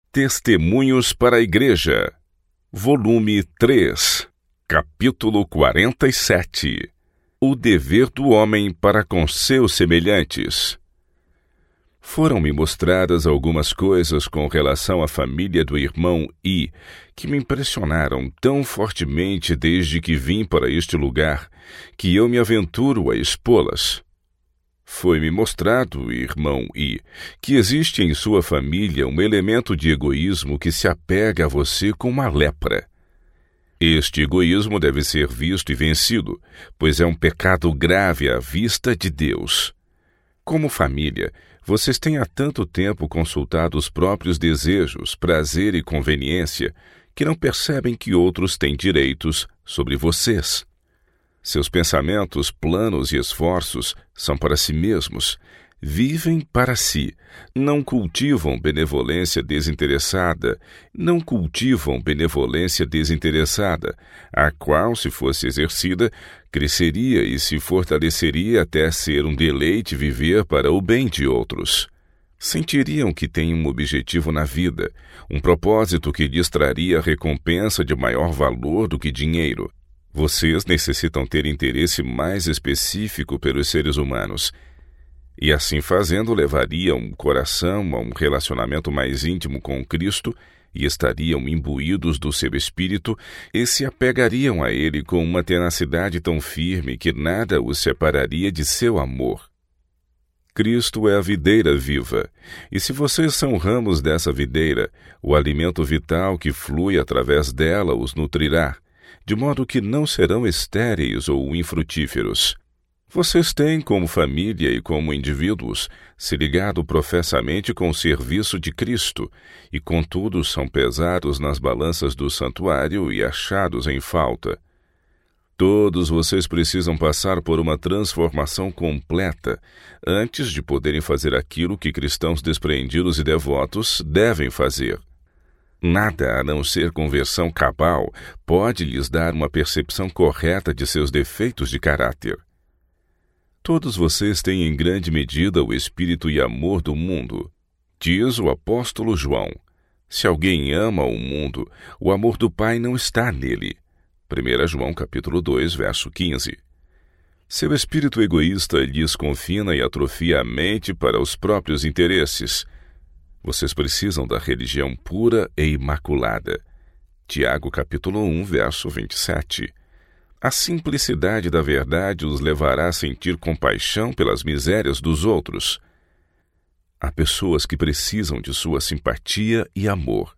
Testemunhos para a Igreja, volume 3, capítulo 47. O dever do homem para com seus semelhantes. Foram-me mostradas algumas coisas com relação à família do irmão I, que me impressionaram tão fortemente desde que vim para este lugar, que eu me aventuro a expô-las. Foi-me mostrado, irmão I, que existe em sua família um elemento de egoísmo que se apega a você com uma lepra. Este egoísmo deve ser visto e vencido, pois é um pecado grave à vista de Deus. Como família, vocês têm há tanto tempo consultado os próprios desejos, prazer e conveniência, que não percebem que outros têm direitos sobre vocês. Seus pensamentos, planos e esforços são para si mesmos. Vivem para si. Não cultivam benevolência desinteressada, a qual, se fosse exercida, cresceria e se fortaleceria até ser um deleite viver para o bem de outros. Sentiriam que têm um objetivo na vida, um propósito que lhes traria recompensa de maior valor do que dinheiro. Vocês necessitam ter interesse mais específico pelos seres humanos, e assim fazendo levariam o coração a um relacionamento mais íntimo com Cristo e estariam imbuídos do seu espírito e se apegariam a ele com uma tenacidade tão firme que nada os separaria de seu amor. Cristo é a videira viva, e se vocês são ramos dessa videira, o alimento vital que flui através dela os nutrirá, de modo que não serão estéreis ou infrutíferos. Vocês têm, como família e como indivíduos, se ligado professamente com o serviço de Cristo, e contudo são pesados nas balanças do santuário e achados em falta. Todos vocês precisam passar por uma transformação completa antes de poderem fazer aquilo que cristãos despreendidos e devotos devem fazer. Nada, a não ser conversão cabal, pode lhes dar uma percepção correta de seus defeitos de caráter. Todos vocês têm em grande medida o espírito e amor do mundo. Diz o apóstolo João: se alguém ama o mundo, o amor do Pai não está nele. 1 João capítulo 2, verso 15. Seu espírito egoísta lhes confina e atrofia a mente para os próprios interesses. Vocês precisam da religião pura e imaculada. Tiago capítulo 1, verso 27. A simplicidade da verdade os levará a sentir compaixão pelas misérias dos outros. Há pessoas que precisam de sua simpatia e amor.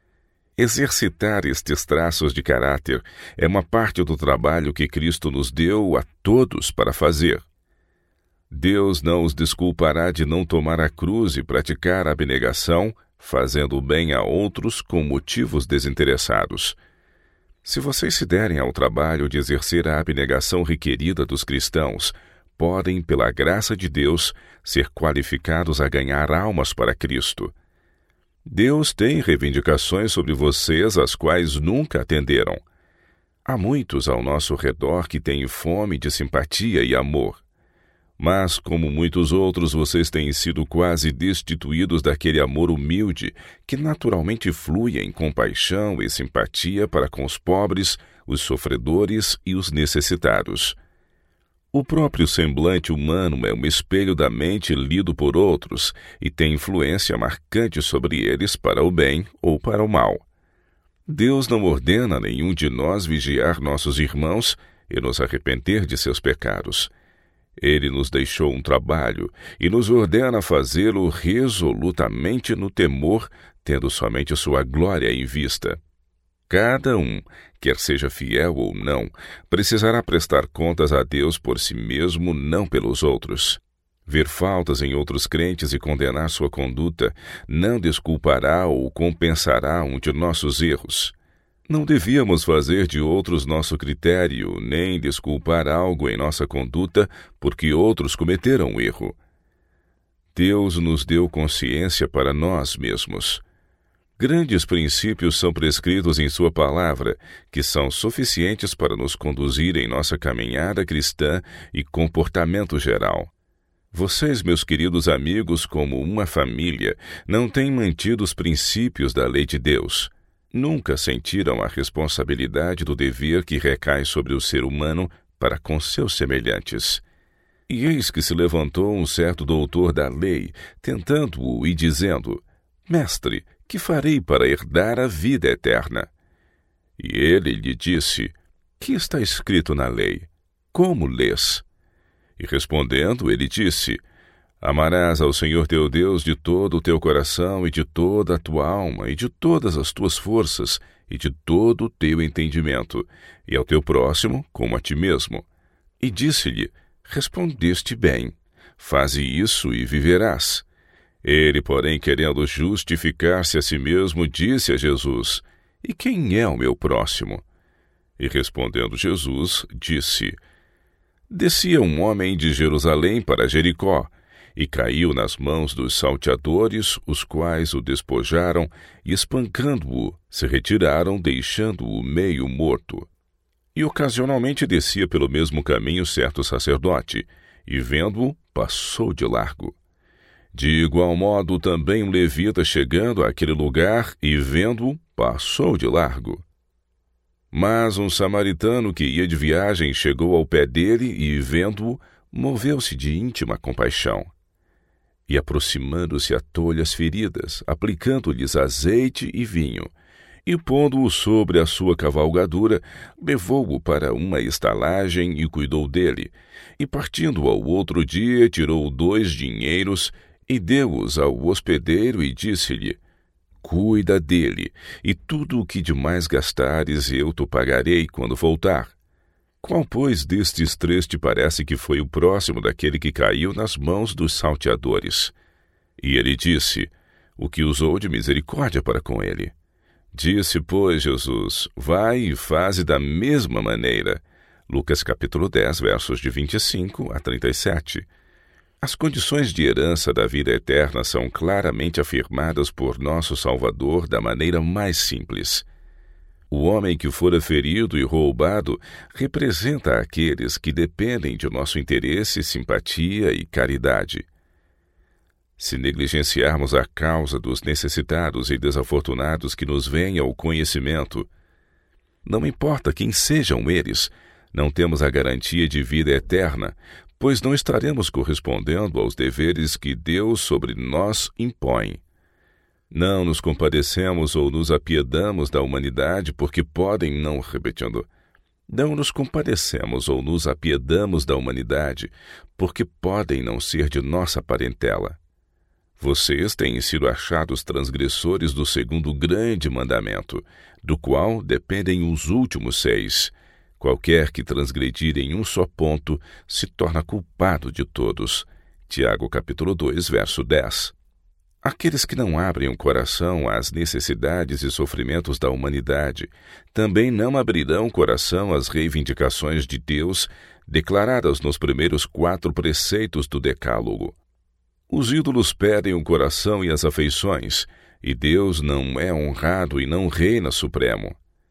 Exercitar estes traços de caráter é uma parte do trabalho que Cristo nos deu a todos para fazer. Deus não os desculpará de não tomar a cruz e praticar a abnegação, fazendo o bem a outros com motivos desinteressados. Se vocês se derem ao trabalho de exercer a abnegação requerida dos cristãos, podem, pela graça de Deus, ser qualificados a ganhar almas para Cristo. Deus tem reivindicações sobre vocês às quais nunca atenderam. Há muitos ao nosso redor que têm fome de simpatia e amor. Mas, como muitos outros, vocês têm sido quase destituídos daquele amor humilde que naturalmente flui em compaixão e simpatia para com os pobres, os sofredores e os necessitados. O próprio semblante humano é um espelho da mente lido por outros e tem influência marcante sobre eles para o bem ou para o mal. Deus não ordena a nenhum de nós vigiar nossos irmãos e nos arrepender de seus pecados. Ele nos deixou um trabalho e nos ordena fazê-lo resolutamente no temor, tendo somente sua glória em vista. Cada um, quer seja fiel ou não, precisará prestar contas a Deus por si mesmo, não pelos outros. Ver faltas em outros crentes e condenar sua conduta não desculpará ou compensará um de nossos erros. Não devíamos fazer de outros nosso critério, nem desculpar algo em nossa conduta porque outros cometeram erro. Deus nos deu consciência para nós mesmos. Grandes princípios são prescritos em sua palavra, que são suficientes para nos conduzir em nossa caminhada cristã e comportamento geral. Vocês, meus queridos amigos, como uma família, não têm mantido os princípios da lei de Deus. Nunca sentiram a responsabilidade do dever que recai sobre o ser humano para com seus semelhantes. E eis que se levantou um certo doutor da lei, tentando-o e dizendo: Mestre, que farei para herdar a vida eterna? E ele lhe disse: Que está escrito na lei? Como lês? E respondendo, ele disse: Amarás ao Senhor teu Deus de todo o teu coração e de toda a tua alma e de todas as tuas forças e de todo o teu entendimento, e ao teu próximo como a ti mesmo. E disse-lhe: Respondeste bem, faze isso e viverás. Ele, porém, querendo justificar-se a si mesmo, disse a Jesus: E quem é o meu próximo? E respondendo Jesus, disse: Descia um homem de Jerusalém para Jericó, e caiu nas mãos dos salteadores, os quais o despojaram, e espancando-o, se retiraram, deixando-o meio morto. E ocasionalmente descia pelo mesmo caminho certo sacerdote, e vendo-o, passou de largo. De igual modo também um levita, chegando àquele lugar, e vendo-o, passou de largo. Mas um samaritano que ia de viagem chegou ao pé dele e, vendo-o, moveu-se de íntima compaixão. E aproximando-se atou-lhe as feridas, aplicando-lhes azeite e vinho, e pondo-o sobre a sua cavalgadura, levou-o para uma estalagem e cuidou dele. E partindo ao outro dia, tirou 2 dinheiros e deu-os ao hospedeiro e disse-lhe: Cuida dele, e tudo o que demais gastares eu te pagarei quando voltar. Qual, pois, destes 3 te parece que foi o próximo daquele que caiu nas mãos dos salteadores? E ele disse: O que usou de misericórdia para com ele. Disse, pois, Jesus: Vai e faze da mesma maneira. Lucas capítulo 10, versos de 25 a 37. As condições de herança da vida eterna são claramente afirmadas por nosso Salvador da maneira mais simples. O homem que fora ferido e roubado representa aqueles que dependem de nosso interesse, simpatia e caridade. Se negligenciarmos a causa dos necessitados e desafortunados que nos vêm ao conhecimento, não importa quem sejam eles, não temos a garantia de vida eterna, pois não estaremos correspondendo aos deveres que Deus sobre nós impõe. Não nos compadecemos ou nos apiedamos da humanidade porque podem não... Não nos compadecemos ou nos apiedamos da humanidade porque podem não ser de nossa parentela. Vocês têm sido achados transgressores do 2º grande mandamento, do qual dependem os últimos 6. Qualquer que transgredir em um só ponto se torna culpado de todos. Tiago capítulo 2, verso 10. Aqueles que não abrem o coração às necessidades e sofrimentos da humanidade também não abrirão o coração às reivindicações de Deus declaradas nos primeiros 4 preceitos do Decálogo. Os ídolos perdem o coração e as afeições, e Deus não é honrado e não reina supremo.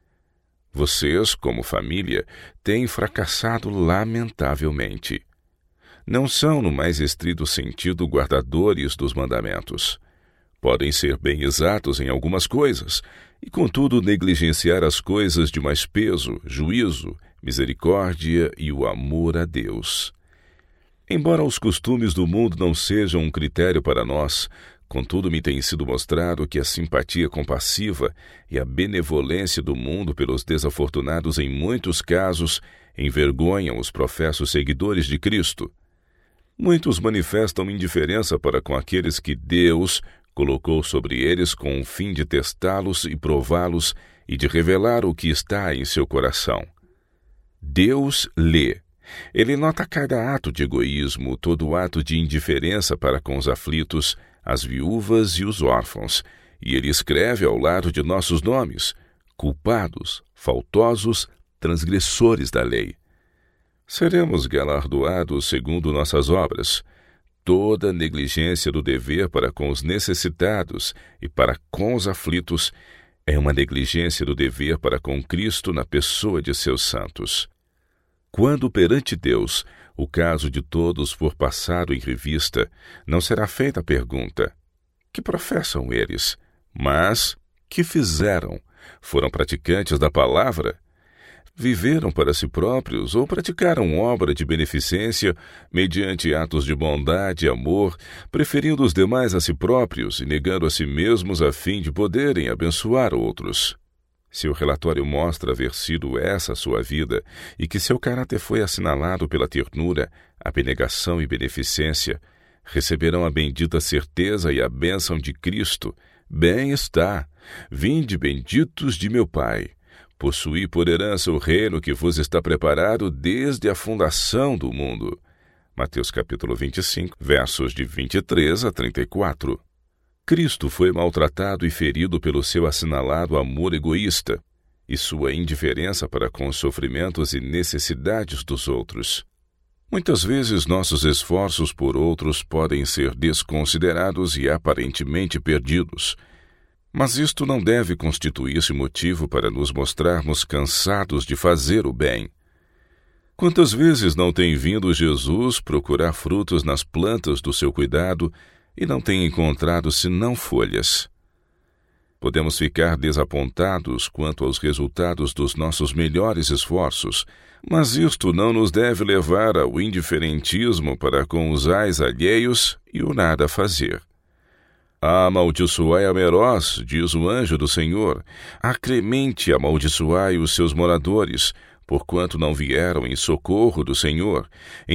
Vocês, como família, têm fracassado lamentavelmente. Não são, no mais estrito sentido, guardadores dos mandamentos. Podem ser bem exatos em algumas coisas, e contudo negligenciar as coisas de mais peso, juízo, misericórdia e o amor a Deus. Embora os costumes do mundo não sejam um critério para nós, contudo me tem sido mostrado que a simpatia compassiva e a benevolência do mundo pelos desafortunados em muitos casos envergonham os professos seguidores de Cristo. Muitos manifestam indiferença para com aqueles que Deus colocou sobre eles com o fim de testá-los e prová-los e de revelar o que está em seu coração. Deus lê. Ele nota cada ato de egoísmo, todo ato de indiferença para com os aflitos, as viúvas e os órfãos, e ele escreve ao lado de nossos nomes, culpados, faltosos, transgressores da lei. Seremos galardoados segundo nossas obras. Toda negligência do dever para com os necessitados e para com os aflitos é uma negligência do dever para com Cristo na pessoa de seus santos. Quando perante Deus o caso de todos for passado em revista, não será feita a pergunta: que professam eles? Mas, que fizeram? Foram praticantes da palavra? Viveram para si próprios ou praticaram obra de beneficência mediante atos de bondade e amor, preferindo os demais a si próprios e negando a si mesmos a fim de poderem abençoar outros? Se o relatório mostra haver sido essa a sua vida e que seu caráter foi assinalado pela ternura, abnegação e beneficência, receberão a bendita certeza e a bênção de Cristo. Bem está, vinde benditos de meu Pai. Possuí por herança o reino que vos está preparado desde a fundação do mundo. Mateus capítulo 25, versos de 23 a 34. Cristo foi maltratado e ferido pelo seu assinalado amor egoísta e sua indiferença para com os sofrimentos e necessidades dos outros. Muitas vezes nossos esforços por outros podem ser desconsiderados e aparentemente perdidos. Mas isto não deve constituir-se motivo para nos mostrarmos cansados de fazer o bem. Quantas vezes não tem vindo Jesus procurar frutos nas plantas do seu cuidado e não tem encontrado senão folhas? Podemos ficar desapontados quanto aos resultados dos nossos melhores esforços, mas isto não nos deve levar ao indiferentismo para com os ais alheios e o nada fazer. Amaldiçoai a Meroz, diz o anjo do Senhor, acremente amaldiçoai os seus moradores, porquanto não vieram em socorro do Senhor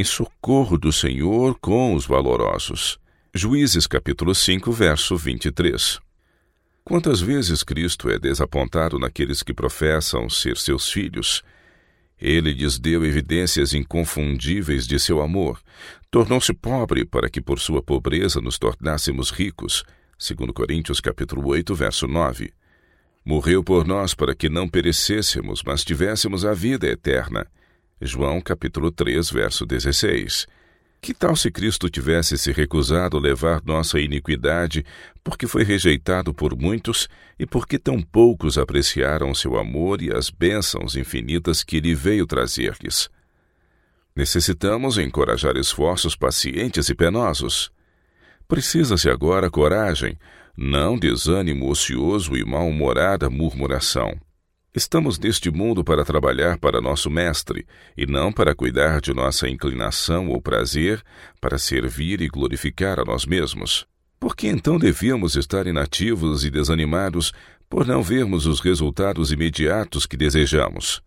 com os valorosos. Juízes capítulo 5, verso 23. Quantas vezes Cristo é desapontado naqueles que professam ser seus filhos? Ele lhes deu evidências inconfundíveis de seu amor. Tornou-se pobre para que por sua pobreza nos tornássemos ricos. 2 Coríntios capítulo 8, verso 9. Morreu por nós para que não perecêssemos, mas tivéssemos a vida eterna. João capítulo 3, verso 16. Que tal se Cristo tivesse se recusado a levar nossa iniquidade, porque foi rejeitado por muitos e porque tão poucos apreciaram seu amor e as bênçãos infinitas que ele veio trazer-lhes? Necessitamos encorajar esforços pacientes e penosos. Precisa-se agora coragem, não desânimo ocioso e mal-humorada murmuração. Estamos neste mundo para trabalhar para nosso Mestre, e não para cuidar de nossa inclinação ou prazer, para servir e glorificar a nós mesmos. Por que então devíamos estar inativos e desanimados por não vermos os resultados imediatos que desejamos?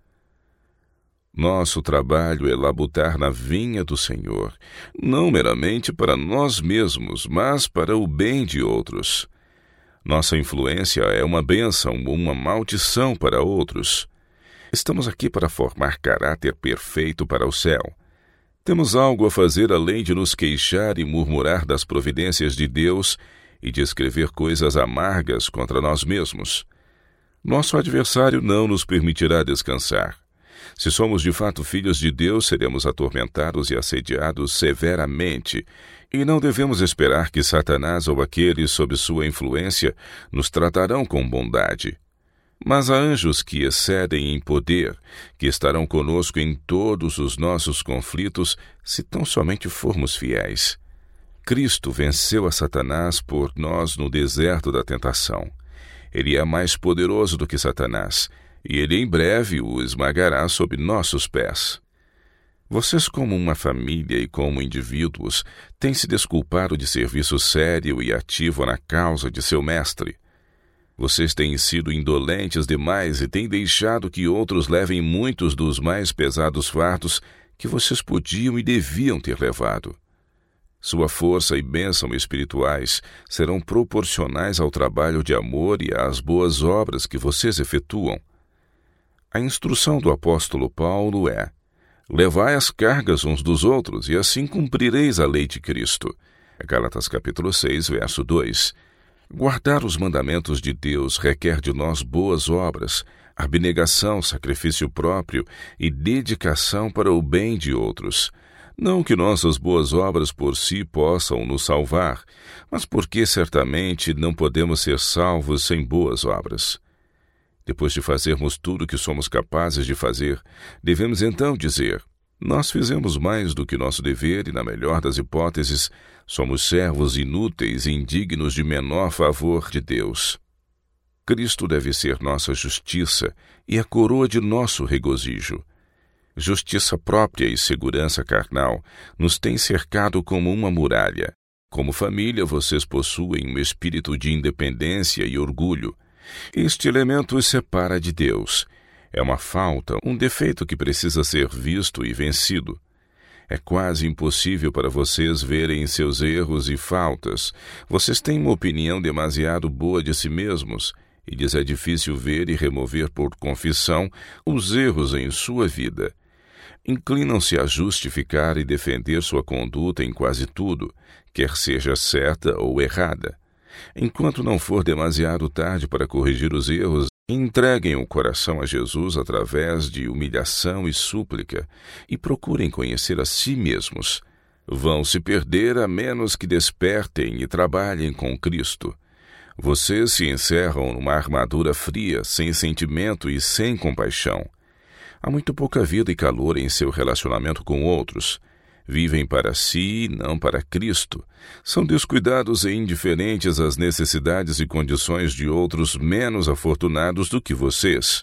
Nosso trabalho é labutar na vinha do Senhor, não meramente para nós mesmos, mas para o bem de outros. Nossa influência é uma bênção ou uma maldição para outros. Estamos aqui para formar caráter perfeito para o céu. Temos algo a fazer além de nos queixar e murmurar das providências de Deus e de escrever coisas amargas contra nós mesmos. Nosso adversário não nos permitirá descansar. Se somos de fato filhos de Deus, seremos atormentados e assediados severamente, e não devemos esperar que Satanás ou aqueles sob sua influência nos tratarão com bondade. Mas há anjos que excedem em poder, que estarão conosco em todos os nossos conflitos, se tão somente formos fiéis. Cristo venceu a Satanás por nós no deserto da tentação. Ele é mais poderoso do que Satanás, e ele em breve o esmagará sob nossos pés. Vocês, como uma família e como indivíduos, têm se desculpado de serviço sério e ativo na causa de seu mestre. Vocês têm sido indolentes demais e têm deixado que outros levem muitos dos mais pesados fardos que vocês podiam e deviam ter levado. Sua força e bênção espirituais serão proporcionais ao trabalho de amor e às boas obras que vocês efetuam. A instrução do apóstolo Paulo é: levai as cargas uns dos outros, e assim cumprireis a lei de Cristo. Gálatas capítulo 6, verso 2. Guardar os mandamentos de Deus requer de nós boas obras, abnegação, sacrifício próprio e dedicação para o bem de outros. Não que nossas boas obras por si possam nos salvar, mas porque certamente não podemos ser salvos sem boas obras. Depois de fazermos tudo o que somos capazes de fazer, devemos então dizer: Nós fizemos mais do que nosso dever e, na melhor das hipóteses, somos servos inúteis e indignos de menor favor de Deus. Cristo deve ser nossa justiça e a coroa de nosso regozijo. Justiça própria e segurança carnal nos têm cercado como uma muralha. Como família, vocês possuem um espírito de independência e orgulho. Este elemento os separa de Deus. É uma falta, um defeito que precisa ser visto e vencido. É quase impossível para vocês verem seus erros e faltas. Vocês têm uma opinião demasiado boa de si mesmos e lhes é difícil ver e remover por confissão os erros em sua vida. Inclinam-se a justificar e defender sua conduta em quase tudo, quer seja certa ou errada. Enquanto não for demasiado tarde para corrigir os erros, entreguem o coração a Jesus através de humilhação e súplica e procurem conhecer a si mesmos. Vão se perder a menos que despertem e trabalhem com Cristo. Vocês se encerram numa armadura fria, sem sentimento e sem compaixão. Há muito pouca vida e calor em seu relacionamento com outros. Vivem para si e não para Cristo. São descuidados e indiferentes às necessidades e condições de outros menos afortunados do que vocês.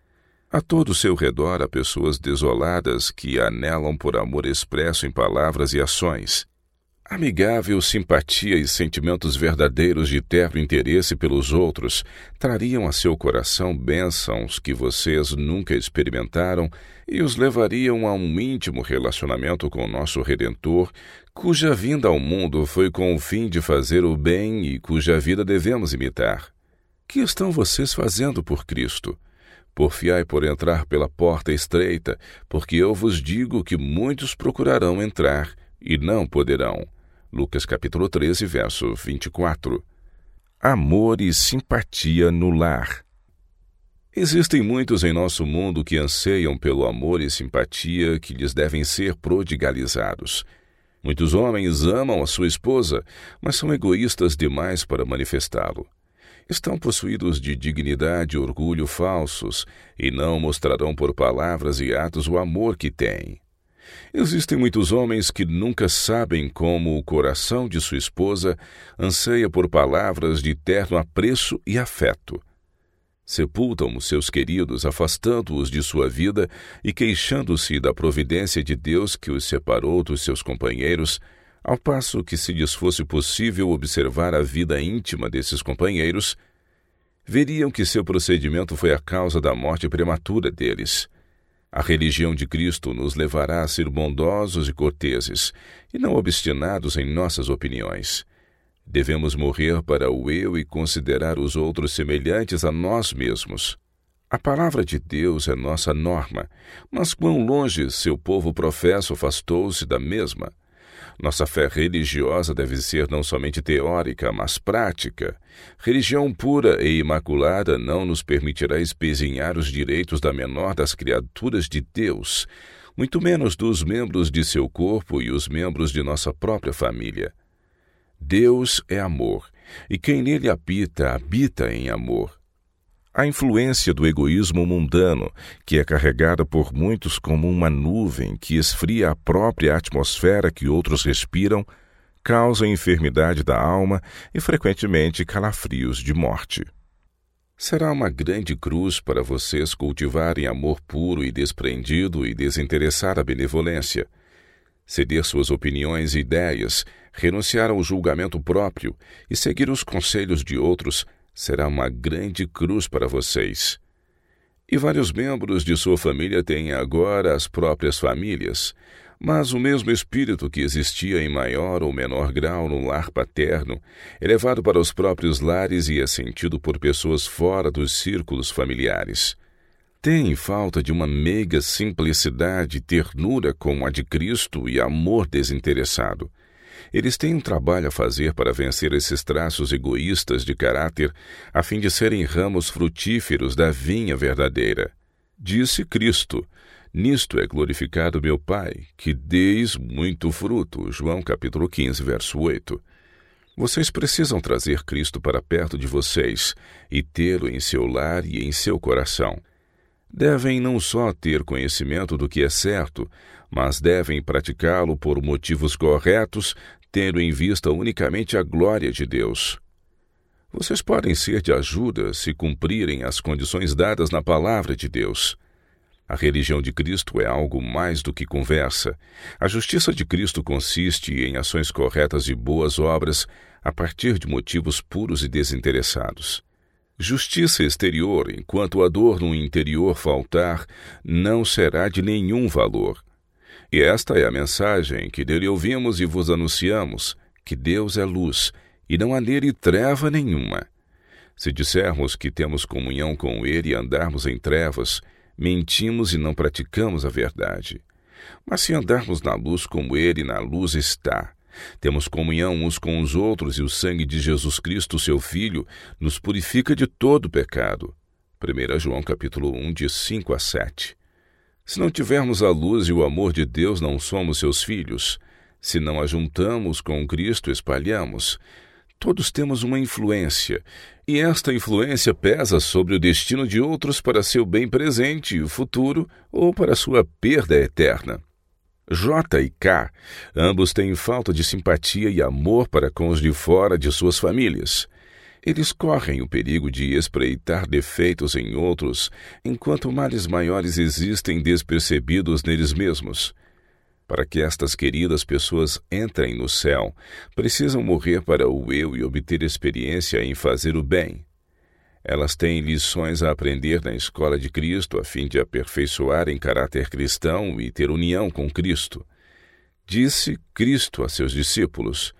A todo o seu redor há pessoas desoladas que anelam por amor expresso em palavras e ações. Amigável simpatia e sentimentos verdadeiros de terno interesse pelos outros trariam a seu coração bênçãos que vocês nunca experimentaram e os levariam a um íntimo relacionamento com nosso Redentor, cuja vinda ao mundo foi com o fim de fazer o bem e cuja vida devemos imitar. Que estão vocês fazendo por Cristo? Porfiai por entrar pela porta estreita, porque eu vos digo que muitos procurarão entrar e não poderão. Lucas capítulo 13, verso 24. Amor e simpatia no lar. Existem muitos em nosso mundo que anseiam pelo amor e simpatia que lhes devem ser prodigalizados. Muitos homens amam a sua esposa, mas são egoístas demais para manifestá-lo. Estão possuídos de dignidade e orgulho falsos e não mostrarão por palavras e atos o amor que têm. Existem muitos homens que nunca sabem como o coração de sua esposa anseia por palavras de terno apreço e afeto. Sepultam os seus queridos, afastando-os de sua vida e queixando-se da providência de Deus que os separou dos seus companheiros, ao passo que, se lhes fosse possível observar a vida íntima desses companheiros, veriam que seu procedimento foi a causa da morte prematura deles. A religião de Cristo nos levará a ser bondosos e corteses, e não obstinados em nossas opiniões. Devemos morrer para o eu e considerar os outros semelhantes a nós mesmos. A palavra de Deus é nossa norma, mas quão longe seu povo professo afastou-se da mesma. Nossa fé religiosa deve ser não somente teórica, mas prática. Religião pura e imaculada não nos permitirá espezinhar os direitos da menor das criaturas de Deus, muito menos dos membros de seu corpo e os membros de nossa própria família. Deus é amor, e quem nele habita, habita em amor. A influência do egoísmo mundano, que é carregada por muitos como uma nuvem que esfria a própria atmosfera que outros respiram, causa enfermidade da alma e, frequentemente, calafrios de morte. Será uma grande cruz para vocês cultivarem amor puro e desprendido e desinteressar a benevolência. Ceder suas opiniões e ideias, renunciar ao julgamento próprio e seguir os conselhos de outros será uma grande cruz para vocês. E vários membros de sua família têm agora as próprias famílias, mas o mesmo espírito que existia em maior ou menor grau no lar paterno é levado para os próprios lares e é sentido por pessoas fora dos círculos familiares. Têm falta de uma meiga simplicidade e ternura como a de Cristo e amor desinteressado. Eles têm um trabalho a fazer para vencer esses traços egoístas de caráter, a fim de serem ramos frutíferos da vinha verdadeira. Disse Cristo: nisto é glorificado meu Pai, que deis muito fruto. João capítulo 15, verso 8. Vocês precisam trazer Cristo para perto de vocês e tê-lo em seu lar e em seu coração. Devem não só ter conhecimento do que é certo, mas devem praticá-lo por motivos corretos, tendo em vista unicamente a glória de Deus. Vocês podem ser de ajuda se cumprirem as condições dadas na palavra de Deus. A religião de Cristo é algo mais do que conversa. A justiça de Cristo consiste em ações corretas e boas obras a partir de motivos puros e desinteressados. Justiça exterior, enquanto a dor no interior faltar, não será de nenhum valor. E esta é a mensagem que dele ouvimos e vos anunciamos, que Deus é luz, e não há nele treva nenhuma. Se dissermos que temos comunhão com ele e andarmos em trevas, mentimos e não praticamos a verdade. Mas se andarmos na luz como ele na luz está, temos comunhão uns com os outros e o sangue de Jesus Cristo, seu Filho, nos purifica de todo pecado. 1 João capítulo 1, de 5 a 7. Se não tivermos a luz e o amor de Deus, não somos seus filhos. Se não a juntamos com Cristo, espalhamos. Todos temos uma influência, e esta influência pesa sobre o destino de outros para seu bem presente e futuro ou para sua perda eterna. J e K, ambos têm falta de simpatia e amor para com os de fora de suas famílias. Eles correm o perigo de espreitar defeitos em outros, enquanto males maiores existem despercebidos neles mesmos. Para que estas queridas pessoas entrem no céu, precisam morrer para o eu e obter experiência em fazer o bem. Elas têm lições a aprender na escola de Cristo a fim de aperfeiçoar em caráter cristão e ter união com Cristo. Disse Cristo a seus discípulos: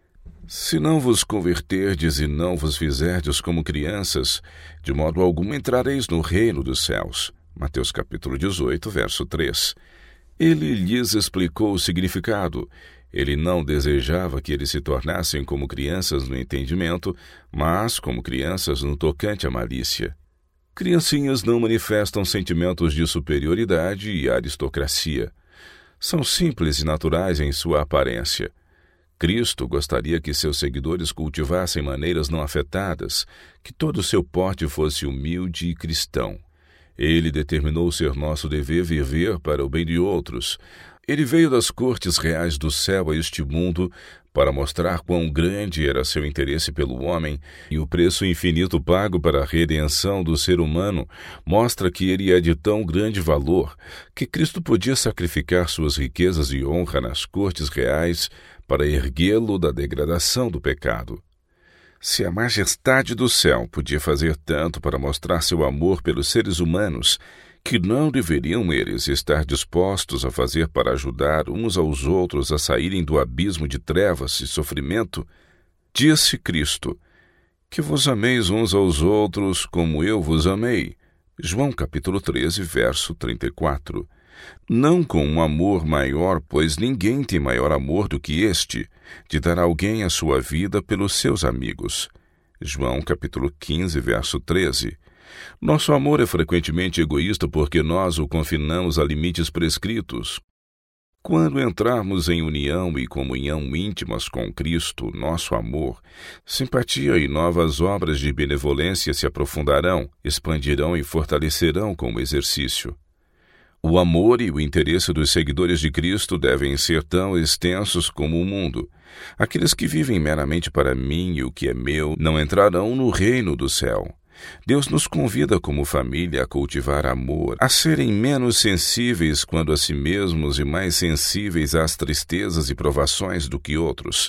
Se não vos converterdes e não vos fizerdes como crianças, de modo algum entrareis no reino dos céus. Mateus capítulo 18, verso 3. Ele lhes explicou o significado. Ele não desejava que eles se tornassem como crianças no entendimento, mas como crianças no tocante à malícia. Criancinhas não manifestam sentimentos de superioridade e aristocracia. São simples e naturais em sua aparência. Cristo gostaria que seus seguidores cultivassem maneiras não afetadas, que todo o seu porte fosse humilde e cristão. Ele determinou ser nosso dever viver para o bem de outros. Ele veio das cortes reais do céu a este mundo para mostrar quão grande era seu interesse pelo homem, e o preço infinito pago para a redenção do ser humano mostra que ele é de tão grande valor que Cristo podia sacrificar suas riquezas e honra nas cortes reais para erguê-lo da degradação do pecado. Se a majestade do céu podia fazer tanto para mostrar seu amor pelos seres humanos, que não deveriam eles estar dispostos a fazer para ajudar uns aos outros a saírem do abismo de trevas e sofrimento? Disse Cristo: Que vos ameis uns aos outros como eu vos amei. João capítulo 13, verso 34. Não com um amor maior, pois ninguém tem maior amor do que este, de dar a alguém a sua vida pelos seus amigos. João capítulo 15, verso 13. Nosso amor é frequentemente egoísta porque nós o confinamos a limites prescritos. Quando entrarmos em união e comunhão íntimas com Cristo, nosso amor, simpatia e novas obras de benevolência se aprofundarão, expandirão e fortalecerão com o exercício. O amor e o interesse dos seguidores de Cristo devem ser tão extensos como o mundo. Aqueles que vivem meramente para mim e o que é meu não entrarão no reino do céu. Deus nos convida como família a cultivar amor, a serem menos sensíveis quando a si mesmos e mais sensíveis às tristezas e provações do que outros.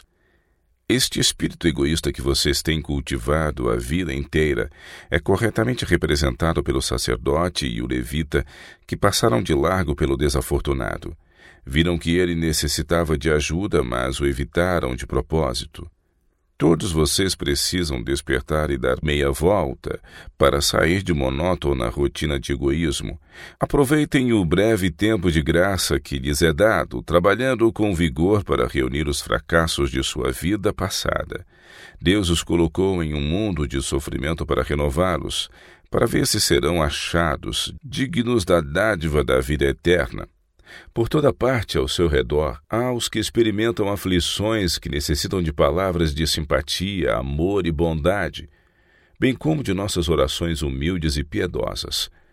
Este espírito egoísta que vocês têm cultivado a vida inteira é corretamente representado pelo sacerdote e o levita, que passaram de largo pelo desafortunado. Viram que ele necessitava de ajuda, mas o evitaram de propósito. Todos vocês precisam despertar e dar meia volta para sair de monótona rotina de egoísmo. Aproveitem o breve tempo de graça que lhes é dado, trabalhando com vigor para reunir os fracassos de sua vida passada. Deus os colocou em um mundo de sofrimento para renová-los, para ver se serão achados dignos da dádiva da vida eterna. Por toda parte ao seu redor, há os que experimentam aflições que necessitam de palavras de simpatia, amor e bondade, bem como de nossas orações humildes e piedosas.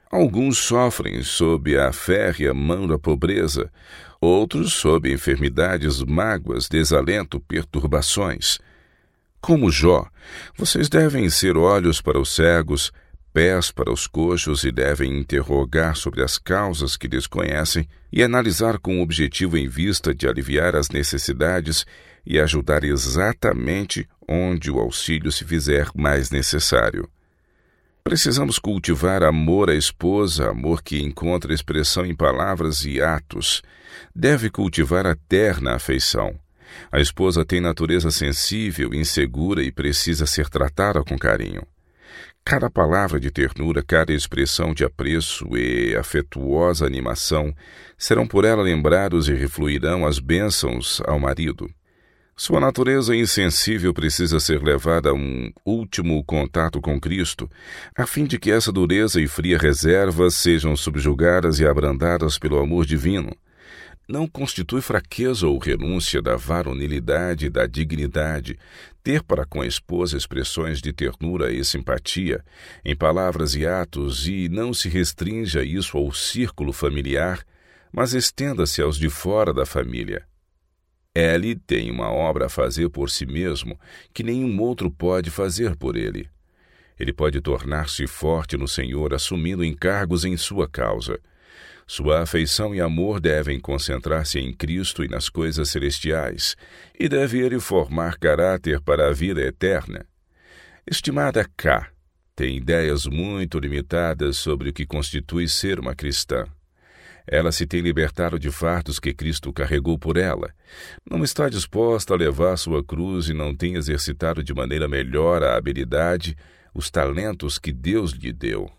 Alguns sofrem sob a férrea mão da pobreza, outros sob enfermidades, mágoas, desalento, perturbações. Como Jó, vocês devem ser olhos para os cegos, pés para os coxos e devem interrogar sobre as causas que desconhecem e analisar com o objetivo em vista de aliviar as necessidades e ajudar exatamente onde o auxílio se fizer mais necessário. Precisamos cultivar amor à esposa, amor que encontra expressão em palavras e atos. Deve cultivar a terna afeição. A esposa tem natureza sensível, insegura e precisa ser tratada com carinho. Cada palavra de ternura, cada expressão de apreço e afetuosa animação serão por ela lembrados e refluirão as bênçãos ao marido. Sua natureza insensível precisa ser levada a um último contato com Cristo, a fim de que essa dureza e fria reserva sejam subjugadas e abrandadas pelo amor divino. Não constitui fraqueza ou renúncia da varonilidade e da dignidade ter para com a esposa expressões de ternura e simpatia, em palavras e atos, e não se restrinja isso ao círculo familiar, mas estenda-se aos de fora da família. Ele tem uma obra a fazer por si mesmo que nenhum outro pode fazer por ele. Ele pode tornar-se forte no Senhor assumindo encargos em sua causa. Sua afeição e amor devem concentrar-se em Cristo e nas coisas celestiais, e deve ele formar caráter para a vida eterna. Estimada K, tem ideias muito limitadas sobre o que constitui ser uma cristã. Ela se tem libertado de fardos que Cristo carregou por ela. Não está disposta a levar sua cruz e não tem exercitado de maneira melhor a habilidade, os talentos que Deus lhe deu.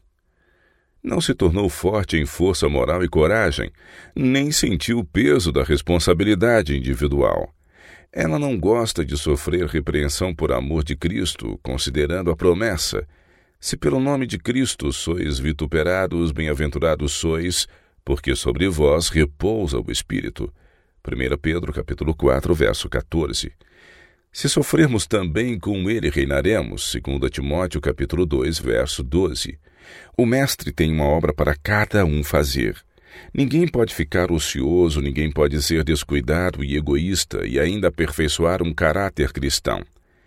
Não se tornou forte em força moral e coragem, nem sentiu o peso da responsabilidade individual. Ela não gosta de sofrer repreensão por amor de Cristo, considerando a promessa: se pelo nome de Cristo sois vituperados, bem-aventurados sois, porque sobre vós repousa o Espírito. 1 Pedro capítulo 4, verso 14. Se sofrermos também com ele reinaremos, 2 Timóteo capítulo 2, verso 12. O Mestre tem uma obra para cada um fazer. Ninguém pode ficar ocioso, ninguém pode ser descuidado e egoísta e ainda aperfeiçoar um caráter cristão.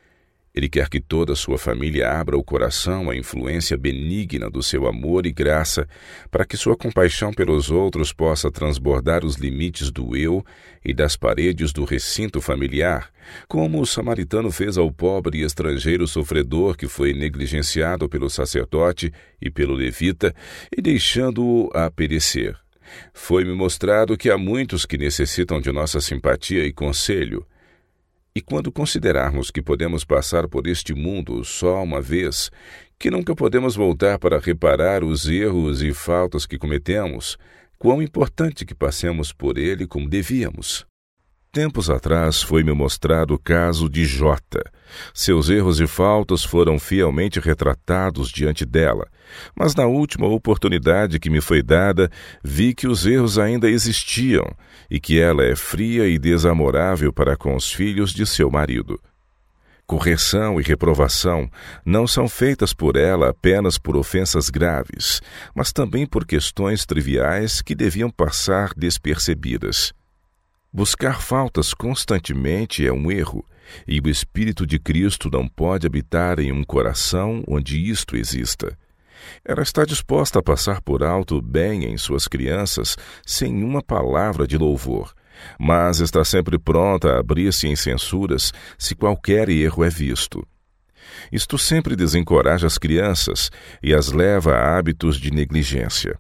Ele quer que toda a sua família abra o coração à influência benigna do seu amor e graça, para que sua compaixão pelos outros possa transbordar os limites do eu e das paredes do recinto familiar, como o samaritano fez ao pobre e estrangeiro sofredor que foi negligenciado pelo sacerdote e pelo levita e deixando-o a perecer. Foi-me mostrado que há muitos que necessitam de nossa simpatia e conselho. E quando considerarmos que podemos passar por este mundo só uma vez, que nunca podemos voltar para reparar os erros e faltas que cometemos, quão importante que passemos por ele como devíamos. Tempos atrás foi-me mostrado o caso de Jota. Seus erros e faltas foram fielmente retratados diante dela, mas na última oportunidade que me foi dada, vi que os erros ainda existiam e que ela é fria e desamorável para com os filhos de seu marido. Correção e reprovação não são feitas por ela apenas por ofensas graves, mas também por questões triviais que deviam passar despercebidas. Buscar faltas constantemente é um erro, e o Espírito de Cristo não pode habitar em um coração onde isto exista. Ela está disposta a passar por alto o bem em suas crianças sem uma palavra de louvor, mas está sempre pronta a abrir-se em censuras se qualquer erro é visto. Isto sempre desencoraja as crianças e as leva a hábitos de negligência.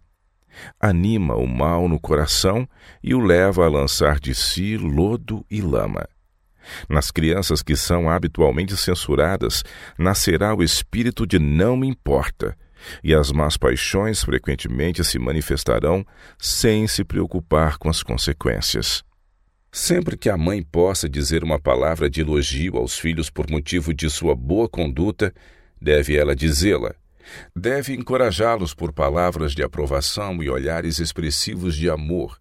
Anima o mal no coração e o leva a lançar de si lodo e lama. Nas crianças que são habitualmente censuradas, nascerá o espírito de não me importa, e as más paixões frequentemente se manifestarão sem se preocupar com as consequências. Sempre que a mãe possa dizer uma palavra de elogio aos filhos por motivo de sua boa conduta, deve ela dizê-la. Deve encorajá-los por palavras de aprovação e olhares expressivos de amor.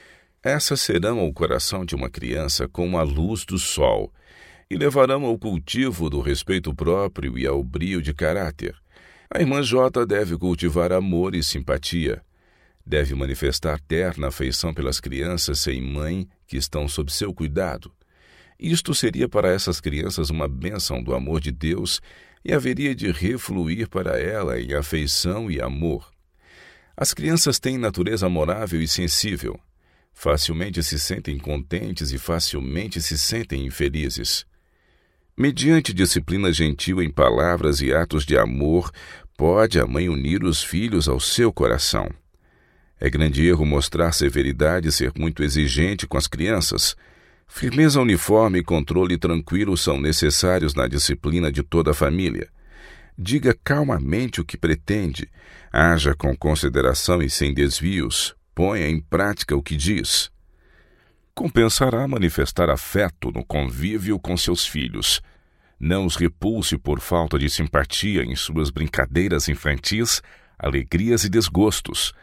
Essas serão ao coração de uma criança como a luz do sol e levarão ao cultivo do respeito próprio e ao brio de caráter. A irmã J deve cultivar amor e simpatia. Deve manifestar terna afeição pelas crianças sem mãe que estão sob seu cuidado. Isto seria para essas crianças uma bênção do amor de Deus e haveria de refluir para ela em afeição e amor. As crianças têm natureza amorável e sensível. Facilmente se sentem contentes e facilmente se sentem infelizes. Mediante disciplina gentil em palavras e atos de amor, pode a mãe unir os filhos ao seu coração. É grande erro mostrar severidade e ser muito exigente com as crianças. Firmeza uniforme e controle tranquilo são necessários na disciplina de toda a família. Diga calmamente o que pretende, haja com consideração e sem desvios, ponha em prática o que diz. Compensará manifestar afeto no convívio com seus filhos. Não os repulse por falta de simpatia em suas brincadeiras infantis, alegrias e desgostos.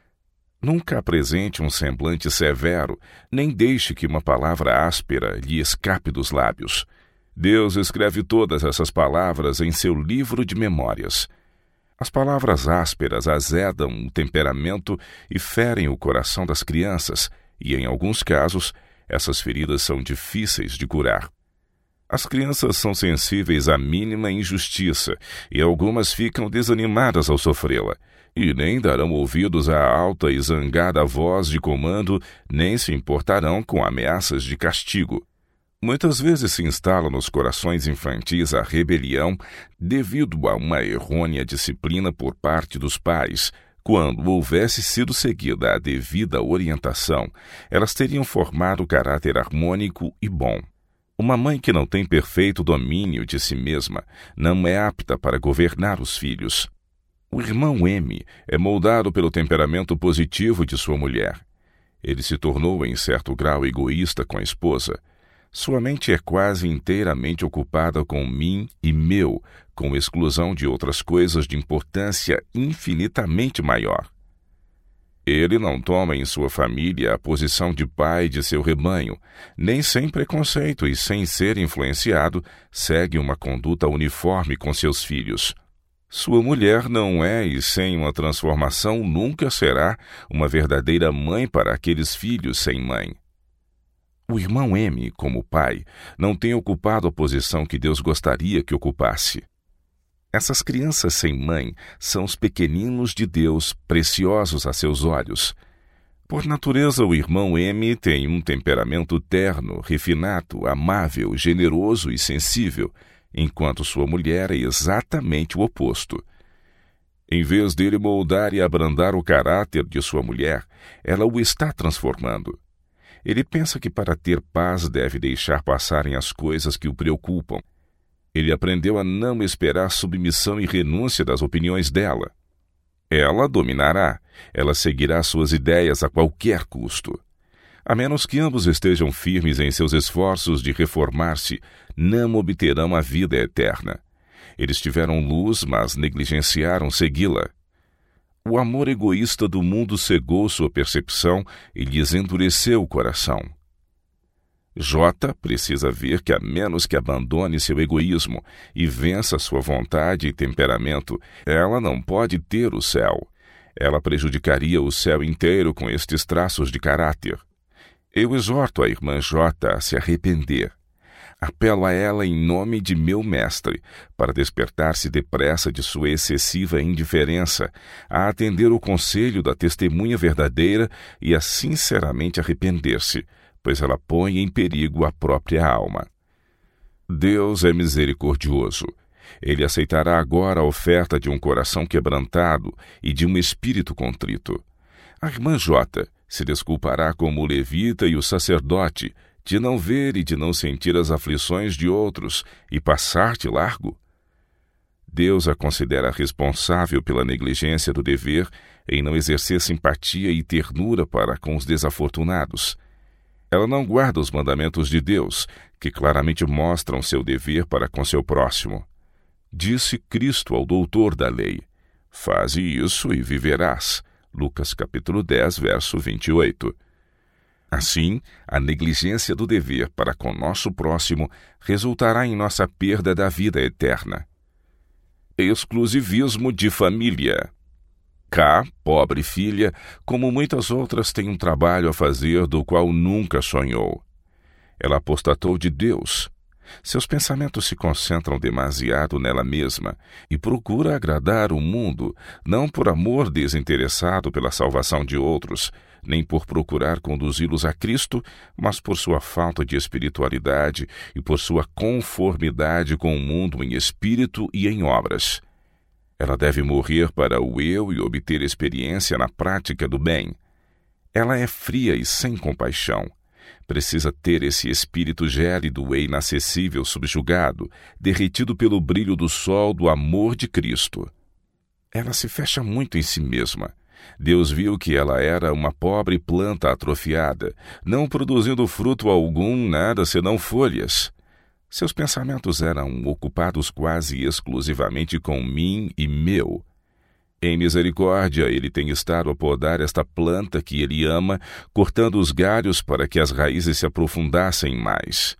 Nunca apresente um semblante severo, nem deixe que uma palavra áspera lhe escape dos lábios. Deus escreve todas essas palavras em seu livro de memórias. As palavras ásperas azedam o temperamento e ferem o coração das crianças, e, em alguns casos, essas feridas são difíceis de curar. As crianças são sensíveis à mínima injustiça, e algumas ficam desanimadas ao sofrê-la, e nem darão ouvidos à alta e zangada voz de comando, nem se importarão com ameaças de castigo. Muitas vezes se instala nos corações infantis a rebelião devido a uma errônea disciplina por parte dos pais. Quando houvesse sido seguida a devida orientação, elas teriam formado caráter harmônico e bom. Uma mãe que não tem perfeito domínio de si mesma não é apta para governar os filhos. O irmão M é moldado pelo temperamento positivo de sua mulher. Ele se tornou em certo grau egoísta com a esposa. Sua mente é quase inteiramente ocupada com mim e meu, com exclusão de outras coisas de importância infinitamente maior. Ele não toma em sua família a posição de pai de seu rebanho, nem sem preconceito e sem ser influenciado, segue uma conduta uniforme com seus filhos. Sua mulher não é e sem uma transformação nunca será uma verdadeira mãe para aqueles filhos sem mãe. O irmão M, como pai, não tem ocupado a posição que Deus gostaria que ocupasse. Essas crianças sem mãe são os pequeninos de Deus, preciosos a seus olhos. Por natureza, o irmão M tem um temperamento terno, refinado, amável, generoso e sensível, enquanto sua mulher é exatamente o oposto. Em vez dele moldar e abrandar o caráter de sua mulher, ela o está transformando. Ele pensa que para ter paz deve deixar passarem as coisas que o preocupam. Ele aprendeu a não esperar submissão e renúncia das opiniões dela. Ela dominará, ela seguirá suas ideias a qualquer custo. A menos que ambos estejam firmes em seus esforços de reformar-se, não obterão a vida eterna. Eles tiveram luz, mas negligenciaram segui-la. O amor egoísta do mundo cegou sua percepção e lhes endureceu o coração. J precisa ver que, a menos que abandone seu egoísmo e vença sua vontade e temperamento, ela não pode ter o céu. Ela prejudicaria o céu inteiro com estes traços de caráter. Eu exorto a irmã J a se arrepender. Apelo a ela em nome de meu mestre, para despertar-se depressa de sua excessiva indiferença, a atender o conselho da testemunha verdadeira e a sinceramente arrepender-se, pois ela põe em perigo a própria alma. Deus é misericordioso. Ele aceitará agora a oferta de um coração quebrantado e de um espírito contrito. A irmã J se desculpará como o levita e o sacerdote, de não ver e de não sentir as aflições de outros e passar de largo? Deus a considera responsável pela negligência do dever em não exercer simpatia e ternura para com os desafortunados. Ela não guarda os mandamentos de Deus, que claramente mostram seu dever para com seu próximo. Disse Cristo ao doutor da lei: faze isso e viverás. Lucas capítulo 10, verso 28. Assim, a negligência do dever para com nosso próximo resultará em nossa perda da vida eterna. exclusivismo de família. K, pobre filha, como muitas outras, tem um trabalho a fazer do qual nunca sonhou. Ela apostatou de Deus. Seus pensamentos se concentram demasiado nela mesma e procura agradar o mundo, não por amor desinteressado pela salvação de outros, nem por procurar conduzi-los a Cristo, mas por sua falta de espiritualidade e por sua conformidade com o mundo em espírito e em obras. Ela deve morrer para o eu e obter experiência na prática do bem. Ela é fria e sem compaixão. Precisa ter esse espírito gélido e inacessível subjugado, derretido pelo brilho do sol do amor de Cristo. Ela se fecha muito em si mesma. Deus viu que ela era uma pobre planta atrofiada, não produzindo fruto algum, nada senão folhas. Seus pensamentos eram ocupados quase exclusivamente com mim e meu. Em misericórdia, ele tem estado a podar esta planta que ele ama, cortando os galhos para que as raízes se aprofundassem mais.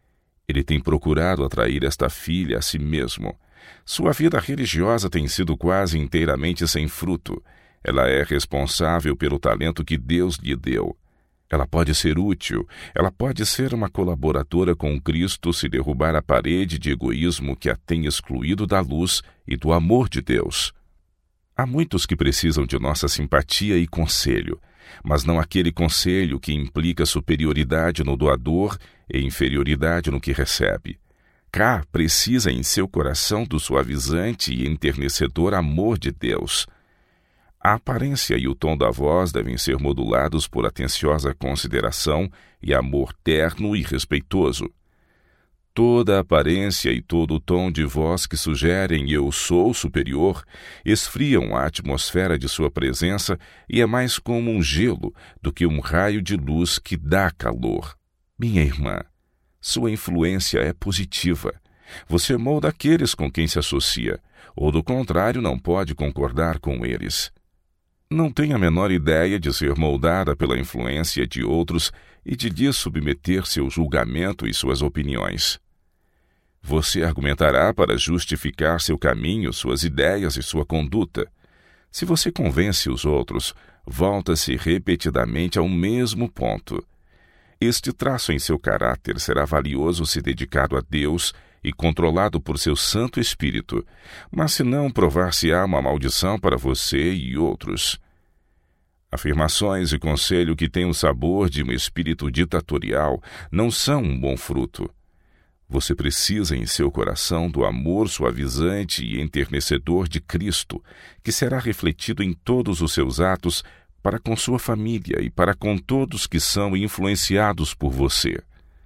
Ele tem procurado atrair esta filha a si mesmo. Sua vida religiosa tem sido quase inteiramente sem fruto. Ela é responsável pelo talento que Deus lhe deu. Ela pode ser útil, ela pode ser uma colaboradora com Cristo se derrubar a parede de egoísmo que a tem excluído da luz e do amor de Deus. Há muitos que precisam de nossa simpatia e conselho, mas não aquele conselho que implica superioridade no doador e inferioridade no que recebe. K precisa em seu coração do suavizante e enternecedor amor de Deus. A aparência e o tom da voz devem ser modulados por atenciosa consideração e amor terno e respeitoso. Toda a aparência e todo o tom de voz que sugerem eu sou superior esfriam a atmosfera de sua presença e é mais como um gelo do que um raio de luz que dá calor. Minha irmã, sua influência é positiva. Você molda aqueles com quem se associa, ou do contrário não pode concordar com eles. Não tem a menor ideia de ser moldada pela influência de outros e de lhes submeter seu julgamento e suas opiniões. Você argumentará para justificar seu caminho, suas ideias e sua conduta. Se você convence os outros, volta-se repetidamente ao mesmo ponto. Este traço em seu caráter será valioso se dedicado a Deus e controlado por seu Santo Espírito, mas se não, provar-se-á uma maldição para você e outros. Afirmações e conselho que têm o sabor de um espírito ditatorial não são um bom fruto. Você precisa em seu coração do amor suavizante e enternecedor de Cristo, que será refletido em todos os seus atos para com sua família e para com todos que são influenciados por você.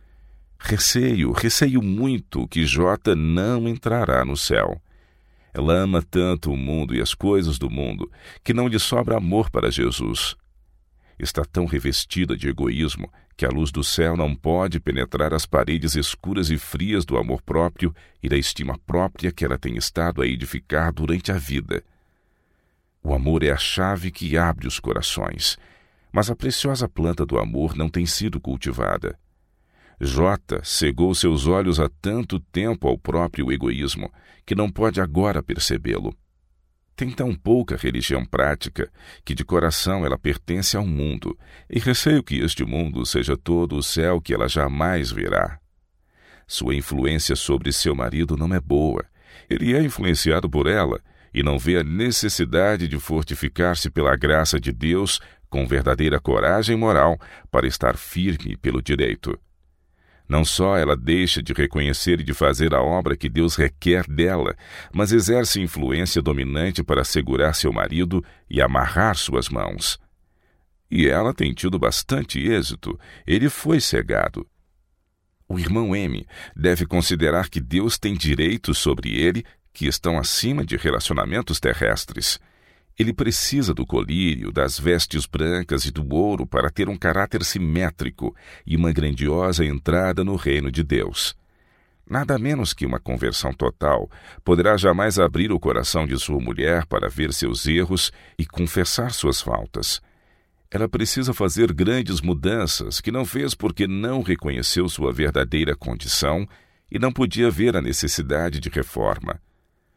Receio muito que J não entrará no céu. Ela ama tanto o mundo e as coisas do mundo que não lhe sobra amor para Jesus. Está tão revestida de egoísmo que a luz do céu não pode penetrar as paredes escuras e frias do amor próprio e da estima própria que ela tem estado a edificar durante a vida. O amor é a chave que abre os corações, mas a preciosa planta do amor não tem sido cultivada. J cegou seus olhos há tanto tempo ao próprio egoísmo que não pode agora percebê-lo. Tem tão pouca religião prática que de coração ela pertence ao mundo e receio que este mundo seja todo o céu que ela jamais verá. Sua influência sobre seu marido não é boa. Ele é influenciado por ela e não vê a necessidade de fortificar-se pela graça de Deus com verdadeira coragem moral para estar firme pelo direito. Não só ela deixa de reconhecer e de fazer a obra que Deus requer dela, mas exerce influência dominante para segurar seu marido e amarrar suas mãos. E ela tem tido bastante êxito. Ele foi cegado. O irmão M deve considerar que Deus tem direitos sobre ele que estão acima de relacionamentos terrestres. Ele precisa do colírio, das vestes brancas e do ouro para ter um caráter simétrico e uma grandiosa entrada no reino de Deus. Nada menos que uma conversão total poderá jamais abrir o coração de sua mulher para ver seus erros e confessar suas faltas. Ela precisa fazer grandes mudanças que não fez porque não reconheceu sua verdadeira condição e não podia ver a necessidade de reforma.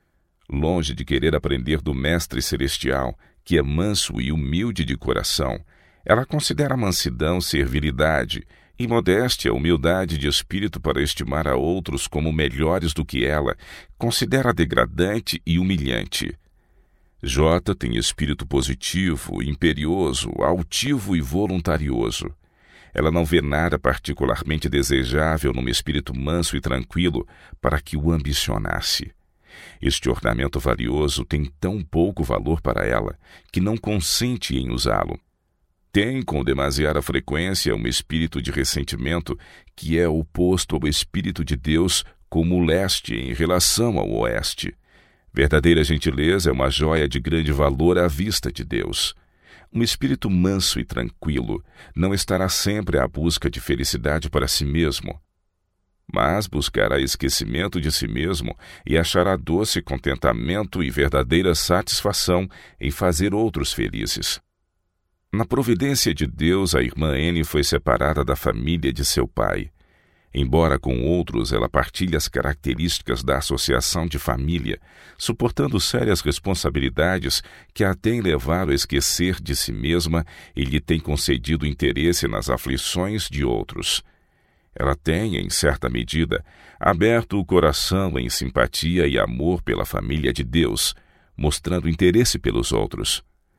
Longe de querer aprender do Mestre Celestial, que é manso e humilde de coração, ela considera a mansidão servilidade e modéstia humildade de espírito para estimar a outros como melhores do que ela, considera degradante e humilhante. J tem espírito positivo, imperioso, altivo e voluntarioso. Ela não vê nada particularmente desejável num espírito manso e tranquilo para que o ambicionasse. Este ornamento valioso tem tão pouco valor para ela que não consente em usá-lo. Tem com demasiada frequência um espírito de ressentimento que é oposto ao Espírito de Deus como o leste em relação ao oeste. Verdadeira gentileza é uma joia de grande valor à vista de Deus. Um espírito manso e tranquilo não estará sempre à busca de felicidade para si mesmo, mas buscará esquecimento de si mesmo e achará doce contentamento e verdadeira satisfação em fazer outros felizes. Na providência de Deus, a irmã N foi separada da família de seu pai. Embora com outros ela partilhe as características da associação de família, suportando sérias responsabilidades que a têm levado a esquecer de si mesma e lhe têm concedido interesse nas aflições de outros. Ela tem, em certa medida, aberto o coração em simpatia e amor pela família de Deus, mostrando interesse pelos outros.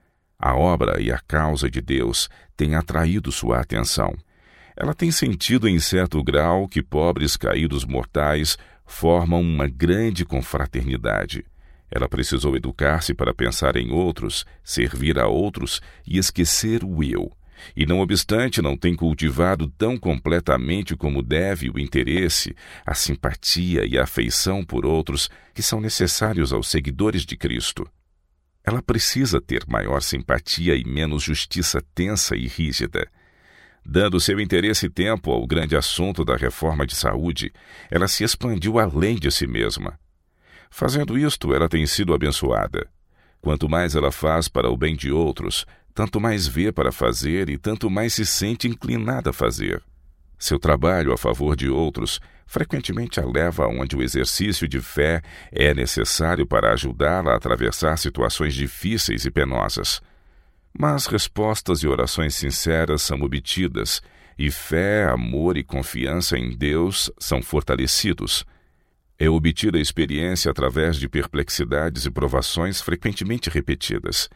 A obra e a causa de Deus têm atraído sua atenção. Ela tem sentido em certo grau que pobres caídos mortais formam uma grande confraternidade. Ela precisou educar-se para pensar em outros, servir a outros e esquecer o eu. E não obstante não tem cultivado tão completamente como deve o interesse, a simpatia e a afeição por outros que são necessários aos seguidores de Cristo. Ela precisa ter maior simpatia e menos justiça tensa e rígida. Dando seu interesse e tempo ao grande assunto da reforma de saúde, ela se expandiu além de si mesma. Fazendo isto, ela tem sido abençoada. Quanto mais ela faz para o bem de outros, tanto mais vê para fazer e tanto mais se sente inclinada a fazer. Seu trabalho a favor de outros frequentemente a leva onde o exercício de fé é necessário para ajudá-la a atravessar situações difíceis e penosas. Mas respostas e orações sinceras são obtidas, e fé, amor e confiança em Deus são fortalecidos. É obtida a experiência através de perplexidades e provações frequentemente repetidas.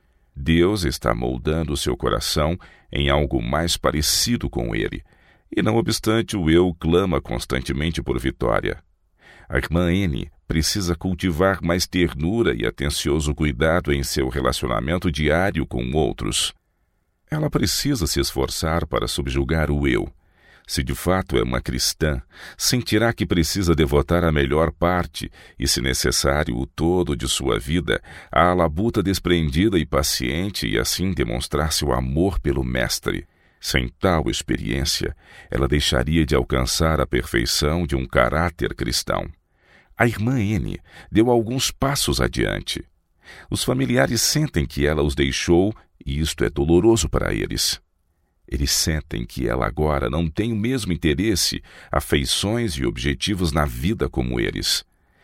Deus está moldando o seu coração em algo mais parecido com ele, e não obstante o eu clama constantemente por vitória. A irmã N precisa cultivar mais ternura e atencioso cuidado em seu relacionamento diário com outros. Ela precisa se esforçar para subjugar o eu. Se de fato é uma cristã, sentirá que precisa devotar a melhor parte e, se necessário, o todo de sua vida à labuta desprendida e paciente e assim demonstrar seu amor pelo Mestre. Sem tal experiência, ela deixaria de alcançar a perfeição de um caráter cristão. A irmã N deu alguns passos adiante. Os familiares sentem que ela os deixou e isto é doloroso para eles. Eles sentem que ela agora não tem o mesmo interesse, afeições e objetivos na vida como eles.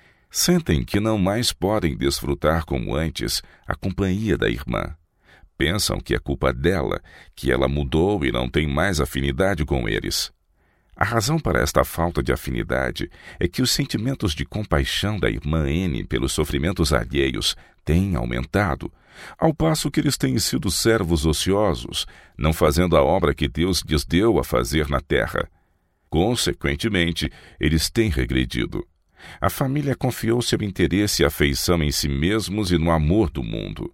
Sentem que não mais podem desfrutar como antes a companhia da irmã. Pensam que é culpa dela, que ela mudou e não tem mais afinidade com eles. A razão para esta falta de afinidade é que os sentimentos de compaixão da irmã N pelos sofrimentos alheios têm aumentado, ao passo que eles têm sido servos ociosos, não fazendo a obra que Deus lhes deu a fazer na terra. Consequentemente, eles têm regredido. A família confiou seu interesse e afeição em si mesmos e no amor do mundo.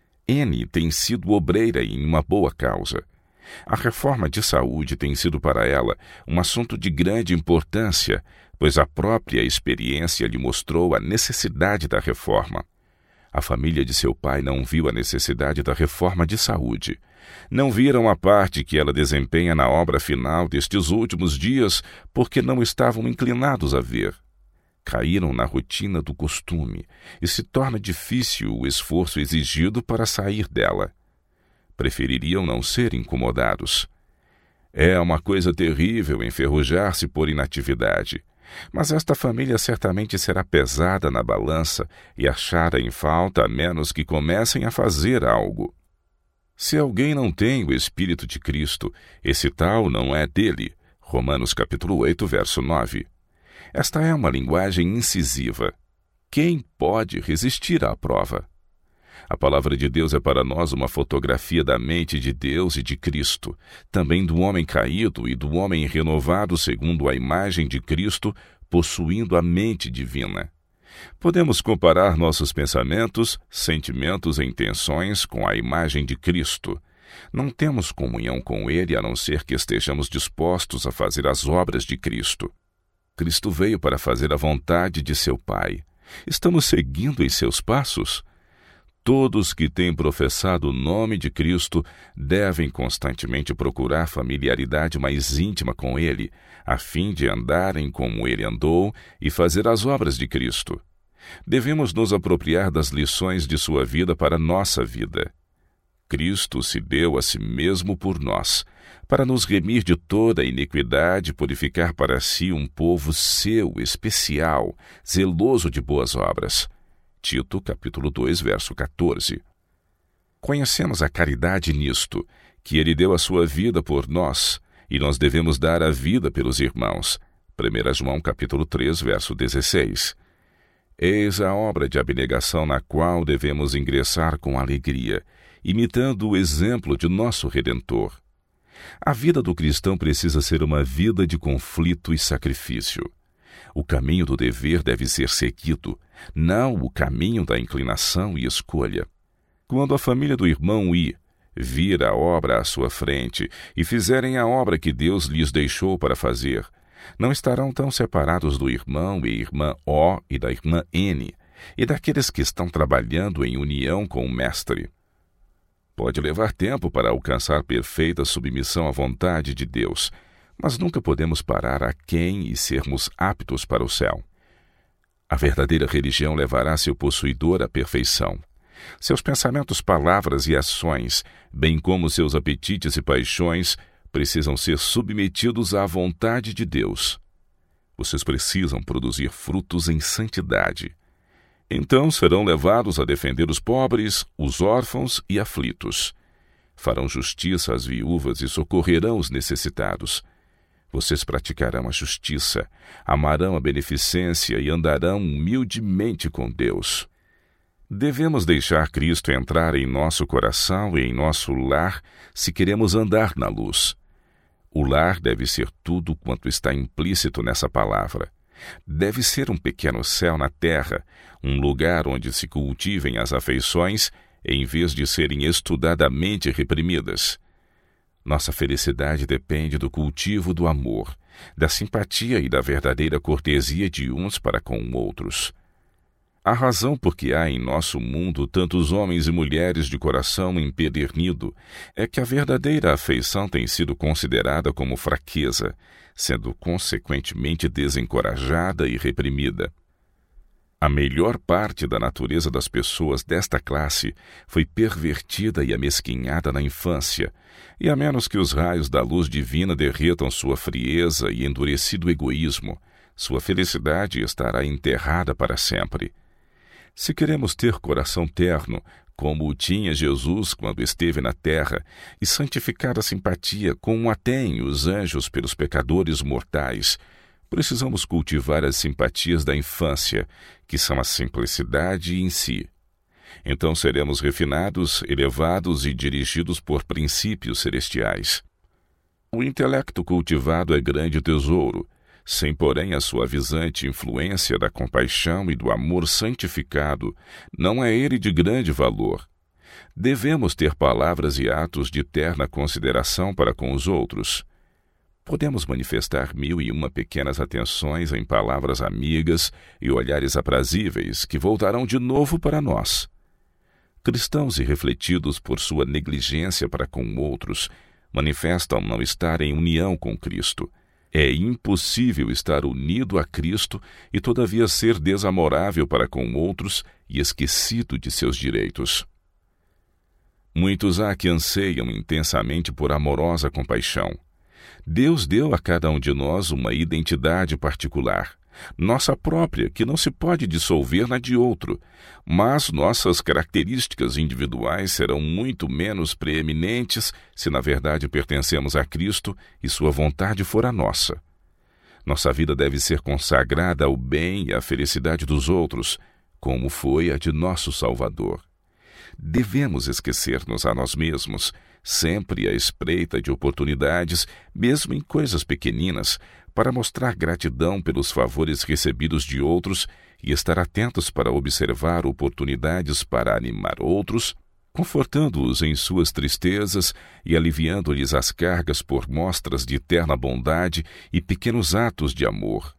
N tem sido obreira em uma boa causa. A reforma de saúde tem sido para ela um assunto de grande importância, pois a própria experiência lhe mostrou a necessidade da reforma. A família de seu pai não viu a necessidade da reforma de saúde. Não viram a parte que ela desempenha na obra final destes últimos dias porque não estavam inclinados a ver. Caíram na rotina do costume e se torna difícil o esforço exigido para sair dela. Prefeririam não ser incomodados. É uma coisa terrível enferrujar-se por inatividade. Mas esta família certamente será pesada na balança e achada em falta a menos que comecem a fazer algo. Se alguém não tem o Espírito de Cristo, esse tal não é dele. Romanos capítulo 8, verso 9. Esta é uma linguagem incisiva. Quem pode resistir à prova? A palavra de Deus é para nós uma fotografia da mente de Deus e de Cristo, também do homem caído e do homem renovado segundo a imagem de Cristo, possuindo a mente divina. Podemos comparar nossos pensamentos, sentimentos e intenções com a imagem de Cristo. Não temos comunhão com Ele a não ser que estejamos dispostos a fazer as obras de Cristo. Cristo veio para fazer a vontade de seu Pai. Estamos seguindo em seus passos? Todos que têm professado o nome de Cristo devem constantemente procurar familiaridade mais íntima com Ele, a fim de andarem como Ele andou e fazer as obras de Cristo. Devemos nos apropriar das lições de sua vida para nossa vida. Cristo se deu a si mesmo por nós, para nos remir de toda a iniquidade e purificar para si um povo seu, especial, zeloso de boas obras. Tito, capítulo 2, verso 14. Conhecemos a caridade nisto, que ele deu a sua vida por nós, e nós devemos dar a vida pelos irmãos. 1 João, capítulo 3, verso 16. Eis a obra de abnegação na qual devemos ingressar com alegria, imitando o exemplo de nosso Redentor. A vida do cristão precisa ser uma vida de conflito e sacrifício. O caminho do dever deve ser seguido, não o caminho da inclinação e escolha. Quando a família do irmão I vir a obra à sua frente e fizerem a obra que Deus lhes deixou para fazer, não estarão tão separados do irmão e irmã O e da irmã N, e daqueles que estão trabalhando em união com o Mestre. Pode levar tempo para alcançar perfeita submissão à vontade de Deus, mas nunca podemos parar aquém e sermos aptos para o céu. A verdadeira religião levará seu possuidor à perfeição. Seus pensamentos, palavras e ações, bem como seus apetites e paixões, precisam ser submetidos à vontade de Deus. Vocês precisam produzir frutos em santidade. Então serão levados a defender os pobres, os órfãos e aflitos. Farão justiça às viúvas e socorrerão os necessitados. Vocês praticarão a justiça, amarão a beneficência e andarão humildemente com Deus. Devemos deixar Cristo entrar em nosso coração e em nosso lar se queremos andar na luz. O lar deve ser tudo quanto está implícito nessa palavra. Deve ser um pequeno céu na terra, um lugar onde se cultivem as afeições, em vez de serem estudadamente reprimidas. Nossa felicidade depende do cultivo do amor, da simpatia e da verdadeira cortesia de uns para com outros. A razão por que há em nosso mundo tantos homens e mulheres de coração empedernido é que a verdadeira afeição tem sido considerada como fraqueza, sendo consequentemente desencorajada e reprimida. A melhor parte da natureza das pessoas desta classe foi pervertida e amesquinhada na infância, e a menos que os raios da luz divina derretam sua frieza e endurecido egoísmo, sua felicidade estará enterrada para sempre. Se queremos ter coração terno, como o tinha Jesus quando esteve na terra, e santificar a simpatia como a têm os anjos pelos pecadores mortais, precisamos cultivar as simpatias da infância, que são a simplicidade em si. Então seremos refinados, elevados e dirigidos por princípios celestiais. O intelecto cultivado é grande tesouro, sem porém a suavizante influência da compaixão e do amor santificado, não é ele de grande valor. Devemos ter palavras e atos de terna consideração para com os outros. Podemos manifestar 1001 pequenas atenções em palavras amigas e olhares aprazíveis que voltarão de novo para nós. Cristãos irrefletidos por sua negligência para com outros manifestam não estar em união com Cristo. É impossível estar unido a Cristo e todavia ser desamorável para com outros e esquecido de seus direitos. Muitos há que anseiam intensamente por amorosa compaixão. Deus deu a cada um de nós uma identidade particular. nossa própria, que não se pode dissolver na de outro, mas nossas características individuais serão muito menos preeminentes se na verdade pertencemos a Cristo e sua vontade for a nossa. Nossa vida deve ser consagrada ao bem e à felicidade dos outros, como foi a de nosso Salvador. Devemos esquecer-nos a nós mesmos, sempre à espreita de oportunidades, mesmo em coisas pequeninas, para mostrar gratidão pelos favores recebidos de outros e estar atentos para observar oportunidades para animar outros, confortando-os em suas tristezas e aliviando-lhes as cargas por mostras de terna bondade e pequenos atos de amor.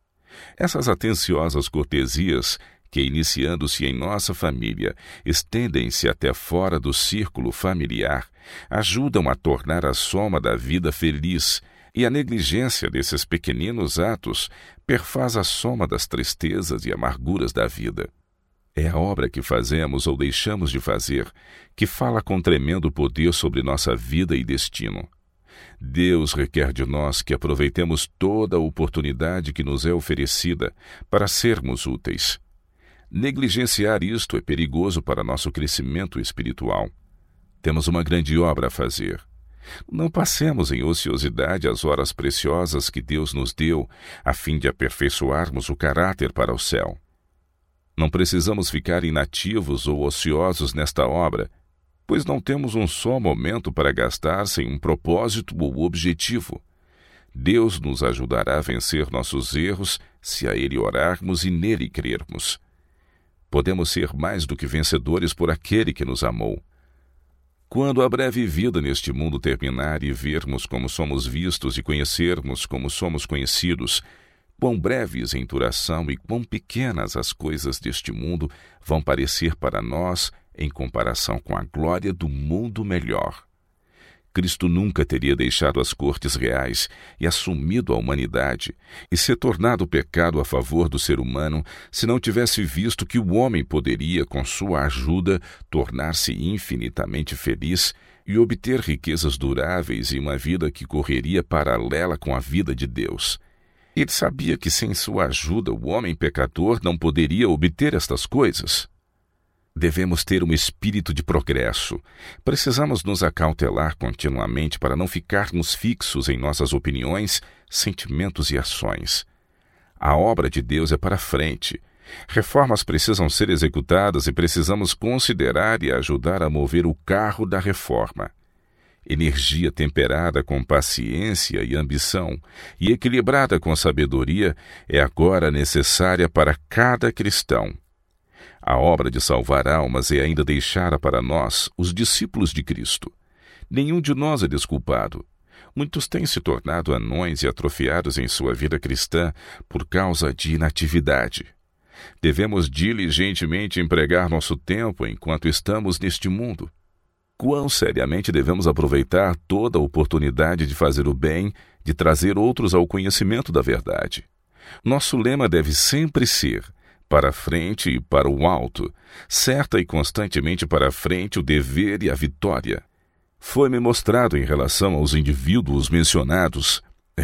Essas atenciosas cortesias, que, iniciando-se em nossa família, estendem-se até fora do círculo familiar, ajudam a tornar a soma da vida feliz, e a negligência desses pequeninos atos perfaz a soma das tristezas e amarguras da vida. É a obra que fazemos ou deixamos de fazer que fala com tremendo poder sobre nossa vida e destino. Deus requer de nós que aproveitemos toda a oportunidade que nos é oferecida para sermos úteis. Negligenciar isto é perigoso para nosso crescimento espiritual. Temos uma grande obra a fazer. Não passemos em ociosidade as horas preciosas que Deus nos deu, a fim de aperfeiçoarmos o caráter para o céu. Não precisamos ficar inativos ou ociosos nesta obra, pois não temos um só momento para gastar sem um propósito ou objetivo. Deus nos ajudará a vencer nossos erros se a Ele orarmos e nele crermos. Podemos ser mais do que vencedores por aquele que nos amou. Quando a breve vida neste mundo terminar e vermos como somos vistos e conhecermos como somos conhecidos, quão breves em duração e quão pequenas as coisas deste mundo vão parecer para nós em comparação com a glória do mundo melhor. Cristo nunca teria deixado as cortes reais e assumido a humanidade e se tornado pecado a favor do ser humano se não tivesse visto que o homem poderia, com sua ajuda, tornar-se infinitamente feliz e obter riquezas duráveis e uma vida que correria paralela com a vida de Deus. Ele sabia que sem sua ajuda o homem pecador não poderia obter estas coisas. Devemos ter um espírito de progresso. Precisamos nos acautelar continuamente para não ficarmos fixos em nossas opiniões, sentimentos e ações. A obra de Deus é para frente. Reformas precisam ser executadas e precisamos considerar e ajudar a mover o carro da reforma. Energia temperada com paciência e ambição e equilibrada com sabedoria é agora necessária para cada cristão. A obra de salvar almas é ainda deixada para nós, os discípulos de Cristo. Nenhum de nós é desculpado. Muitos têm se tornado anões e atrofiados em sua vida cristã por causa de inatividade. Devemos diligentemente empregar nosso tempo enquanto estamos neste mundo. Quão seriamente devemos aproveitar toda a oportunidade de fazer o bem, de trazer outros ao conhecimento da verdade. Nosso lema deve sempre ser: para a frente e para o alto, certa e constantemente para a frente o dever e a vitória. Foi-me mostrado em relação aos indivíduos mencionados,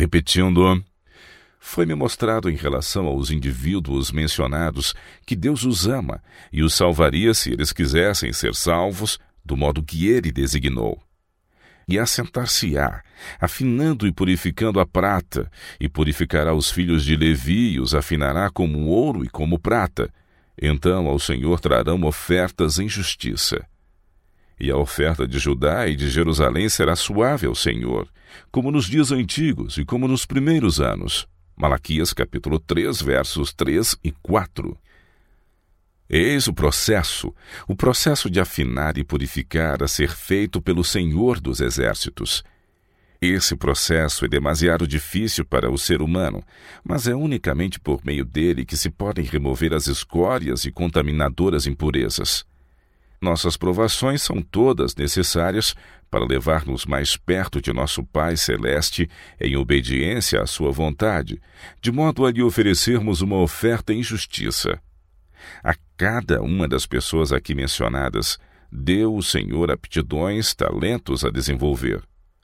foi-me mostrado em relação aos indivíduos mencionados que Deus os ama e os salvaria se eles quisessem ser salvos, do modo que Ele designou. E assentar-se-á, afinando e purificando a prata, e purificará os filhos de Levi e os afinará como ouro e como prata. Então ao Senhor trarão ofertas em justiça. E a oferta de Judá e de Jerusalém será suave ao Senhor, como nos dias antigos e como nos primeiros anos. Malaquias capítulo 3, versos 3 e 4. Eis o processo de afinar e purificar a ser feito pelo Senhor dos Exércitos. Esse processo é demasiado difícil para o ser humano, mas é unicamente por meio dele que se podem remover as escórias e contaminadoras impurezas. Nossas provações são todas necessárias para levar-nos mais perto de nosso Pai Celeste em obediência à sua vontade, de modo a lhe oferecermos uma oferta em justiça. A cada uma das pessoas aqui mencionadas, deu o Senhor aptidões, talentos a desenvolver.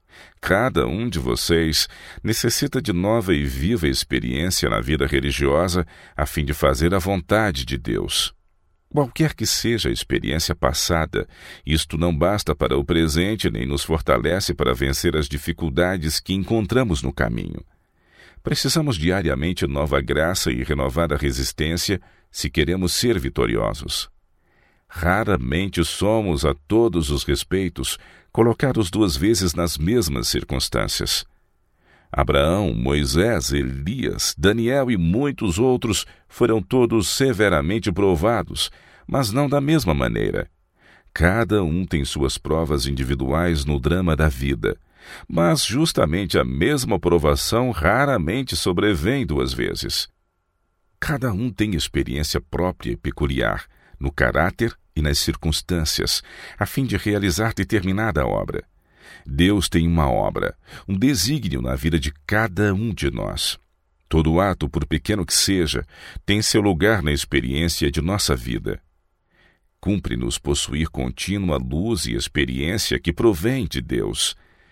Cada um de vocês necessita de nova e viva experiência na vida religiosa a fim de fazer a vontade de Deus. Qualquer que seja a experiência passada, isto não basta para o presente nem nos fortalece para vencer as dificuldades que encontramos no caminho. Precisamos diariamente nova graça e renovada resistência se queremos ser vitoriosos. Raramente somos, a todos os respeitos, colocados duas vezes nas mesmas circunstâncias. Abraão, Moisés, Elias, Daniel e muitos outros foram todos severamente provados, mas não da mesma maneira. Cada um tem suas provas individuais no drama da vida, mas justamente a mesma provação raramente sobrevém duas vezes. Cada um tem experiência própria e peculiar, no caráter e nas circunstâncias, a fim de realizar determinada obra. Deus tem uma obra, um desígnio na vida de cada um de nós. Todo ato, por pequeno que seja, tem seu lugar na experiência de nossa vida. Cumpre-nos possuir contínua luz e experiência que provém de Deus.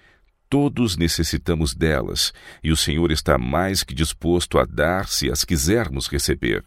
Todos necessitamos delas, e o Senhor está mais que disposto a dar se as quisermos receber.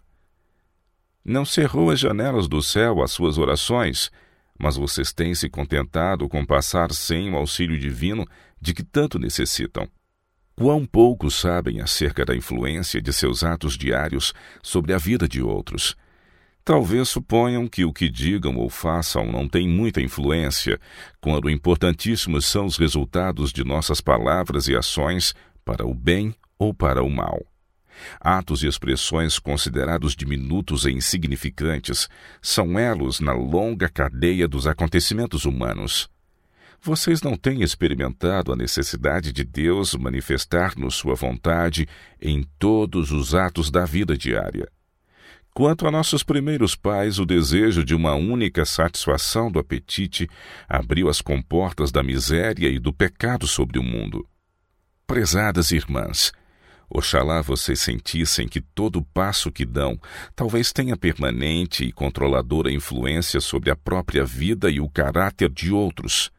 Não cerrou as janelas do céu às suas orações, mas vocês têm se contentado com passar sem o auxílio divino de que tanto necessitam. Quão pouco sabem acerca da influência de seus atos diários sobre a vida de outros. Talvez suponham que o que digam ou façam não tem muita influência, quando importantíssimos são os resultados de nossas palavras e ações para o bem ou para o mal. Atos e expressões considerados diminutos e insignificantes são elos na longa cadeia dos acontecimentos humanos. Vocês não têm experimentado a necessidade de Deus manifestar-nos sua vontade em todos os atos da vida diária. Quanto a nossos primeiros pais, o desejo de uma única satisfação do apetite abriu as comportas da miséria e do pecado sobre o mundo. Prezadas irmãs, oxalá vocês sentissem que todo passo que dão talvez tenha permanente e controladora influência sobre a própria vida e o caráter de outros.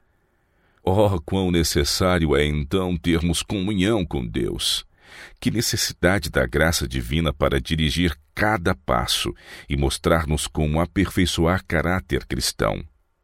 Oh, quão necessário é então termos comunhão com Deus! Que necessidade da graça divina para dirigir cada passo e mostrar-nos como aperfeiçoar caráter cristão.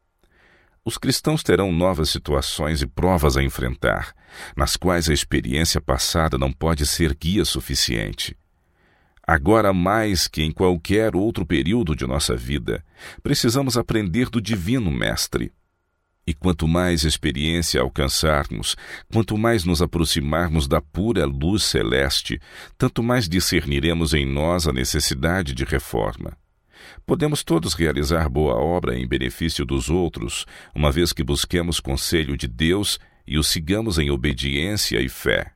Os cristãos terão novas situações e provas a enfrentar, nas quais a experiência passada não pode ser guia suficiente. Agora, mais que em qualquer outro período de nossa vida, precisamos aprender do Divino Mestre. E quanto mais experiência alcançarmos, quanto mais nos aproximarmos da pura luz celeste, tanto mais discerniremos em nós a necessidade de reforma. Podemos todos realizar boa obra em benefício dos outros, uma vez que busquemos conselho de Deus e o sigamos em obediência e fé.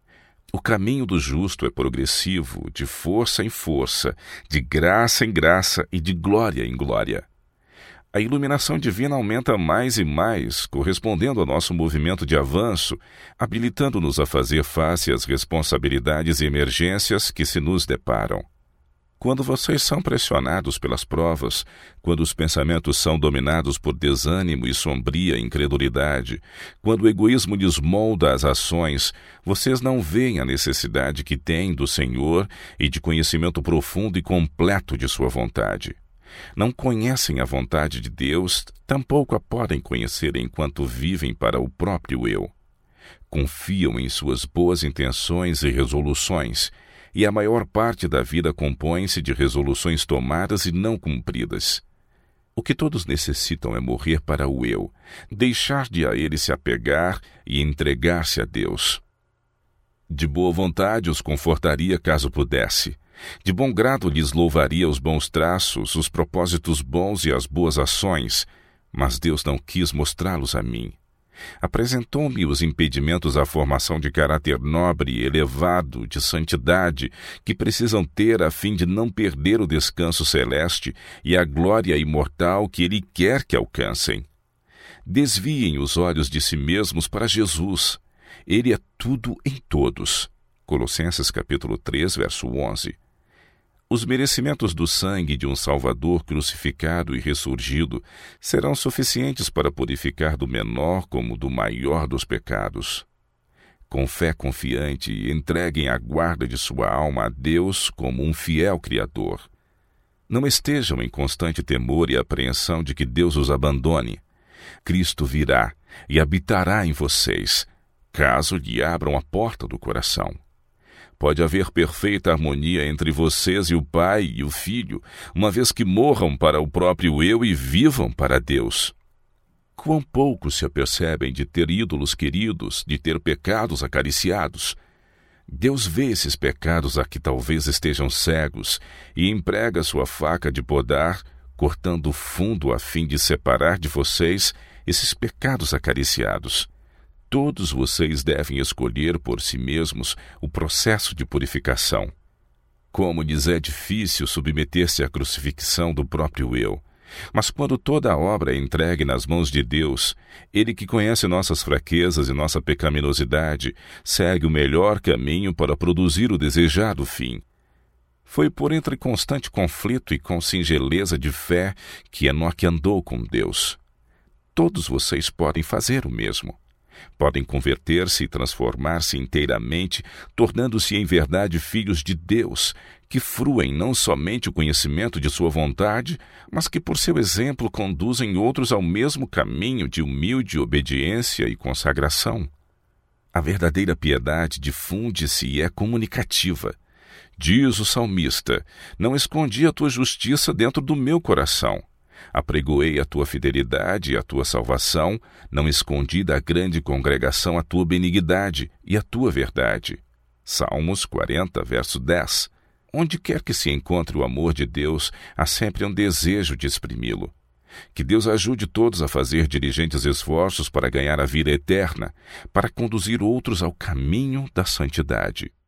O caminho do justo é progressivo, de força em força, de graça em graça e de glória em glória. A iluminação divina aumenta mais e mais, correspondendo ao nosso movimento de avanço, habilitando-nos a fazer face às responsabilidades e emergências que se nos deparam. Quando vocês são pressionados pelas provas, quando os pensamentos são dominados por desânimo e sombria incredulidade, quando o egoísmo lhes molda as ações, vocês não veem a necessidade que têm do Senhor e de conhecimento profundo e completo de sua vontade. Não conhecem a vontade de Deus, tampouco a podem conhecer enquanto vivem para o próprio eu. Confiam em suas boas intenções e resoluções, e a maior parte da vida compõe-se de resoluções tomadas e não cumpridas. O que todos necessitam é morrer para o eu, deixar de a ele se apegar e entregar-se a Deus. De boa vontade os confortaria caso pudesse. De bom grado lhes louvaria os bons traços, os propósitos bons e as boas ações, mas Deus não quis mostrá-los a mim. Apresentou-me os impedimentos à formação de caráter nobre e elevado, de santidade, que precisam ter a fim de não perder o descanso celeste e a glória imortal que Ele quer que alcancem. Desviem os olhos de si mesmos para Jesus. Ele é tudo em todos. Colossenses capítulo 3, verso 11. Os merecimentos do sangue de um Salvador crucificado e ressurgido serão suficientes para purificar do menor como do maior dos pecados. Com fé confiante, entreguem a guarda de sua alma a Deus como um fiel Criador. Não estejam em constante temor e apreensão de que Deus os abandone. Cristo virá e habitará em vocês, caso lhe abram a porta do coração. Pode haver perfeita harmonia entre vocês e o Pai e o Filho, uma vez que morram para o próprio eu e vivam para Deus. Quão pouco se apercebem de ter ídolos queridos, de ter pecados acariciados. Deus vê esses pecados a que talvez estejam cegos e emprega sua faca de podar, cortando fundo a fim de separar de vocês esses pecados acariciados. Todos vocês devem escolher por si mesmos o processo de purificação. Como lhes é difícil submeter-se à crucifixão do próprio eu. Mas quando toda a obra é entregue nas mãos de Deus, Ele que conhece nossas fraquezas e nossa pecaminosidade, segue o melhor caminho para produzir o desejado fim. Foi por entre constante conflito e com singeleza de fé que Enoque andou com Deus. Todos vocês podem fazer o mesmo. Podem converter-se e transformar-se inteiramente, tornando-se em verdade filhos de Deus, que fruem não somente o conhecimento de sua vontade, mas que por seu exemplo conduzem outros ao mesmo caminho de humilde obediência e consagração. A verdadeira piedade difunde-se e é comunicativa. Diz o salmista: não escondi a tua justiça dentro do meu coração. Apregoei a tua fidelidade e a tua salvação, não escondi da grande congregação a tua benignidade e a tua verdade. Salmos 40, verso 10. Onde quer que se encontre o amor de Deus, há sempre um desejo de exprimi-lo. Que Deus ajude todos a fazer diligentes esforços para ganhar a vida eterna, para conduzir outros ao caminho da santidade.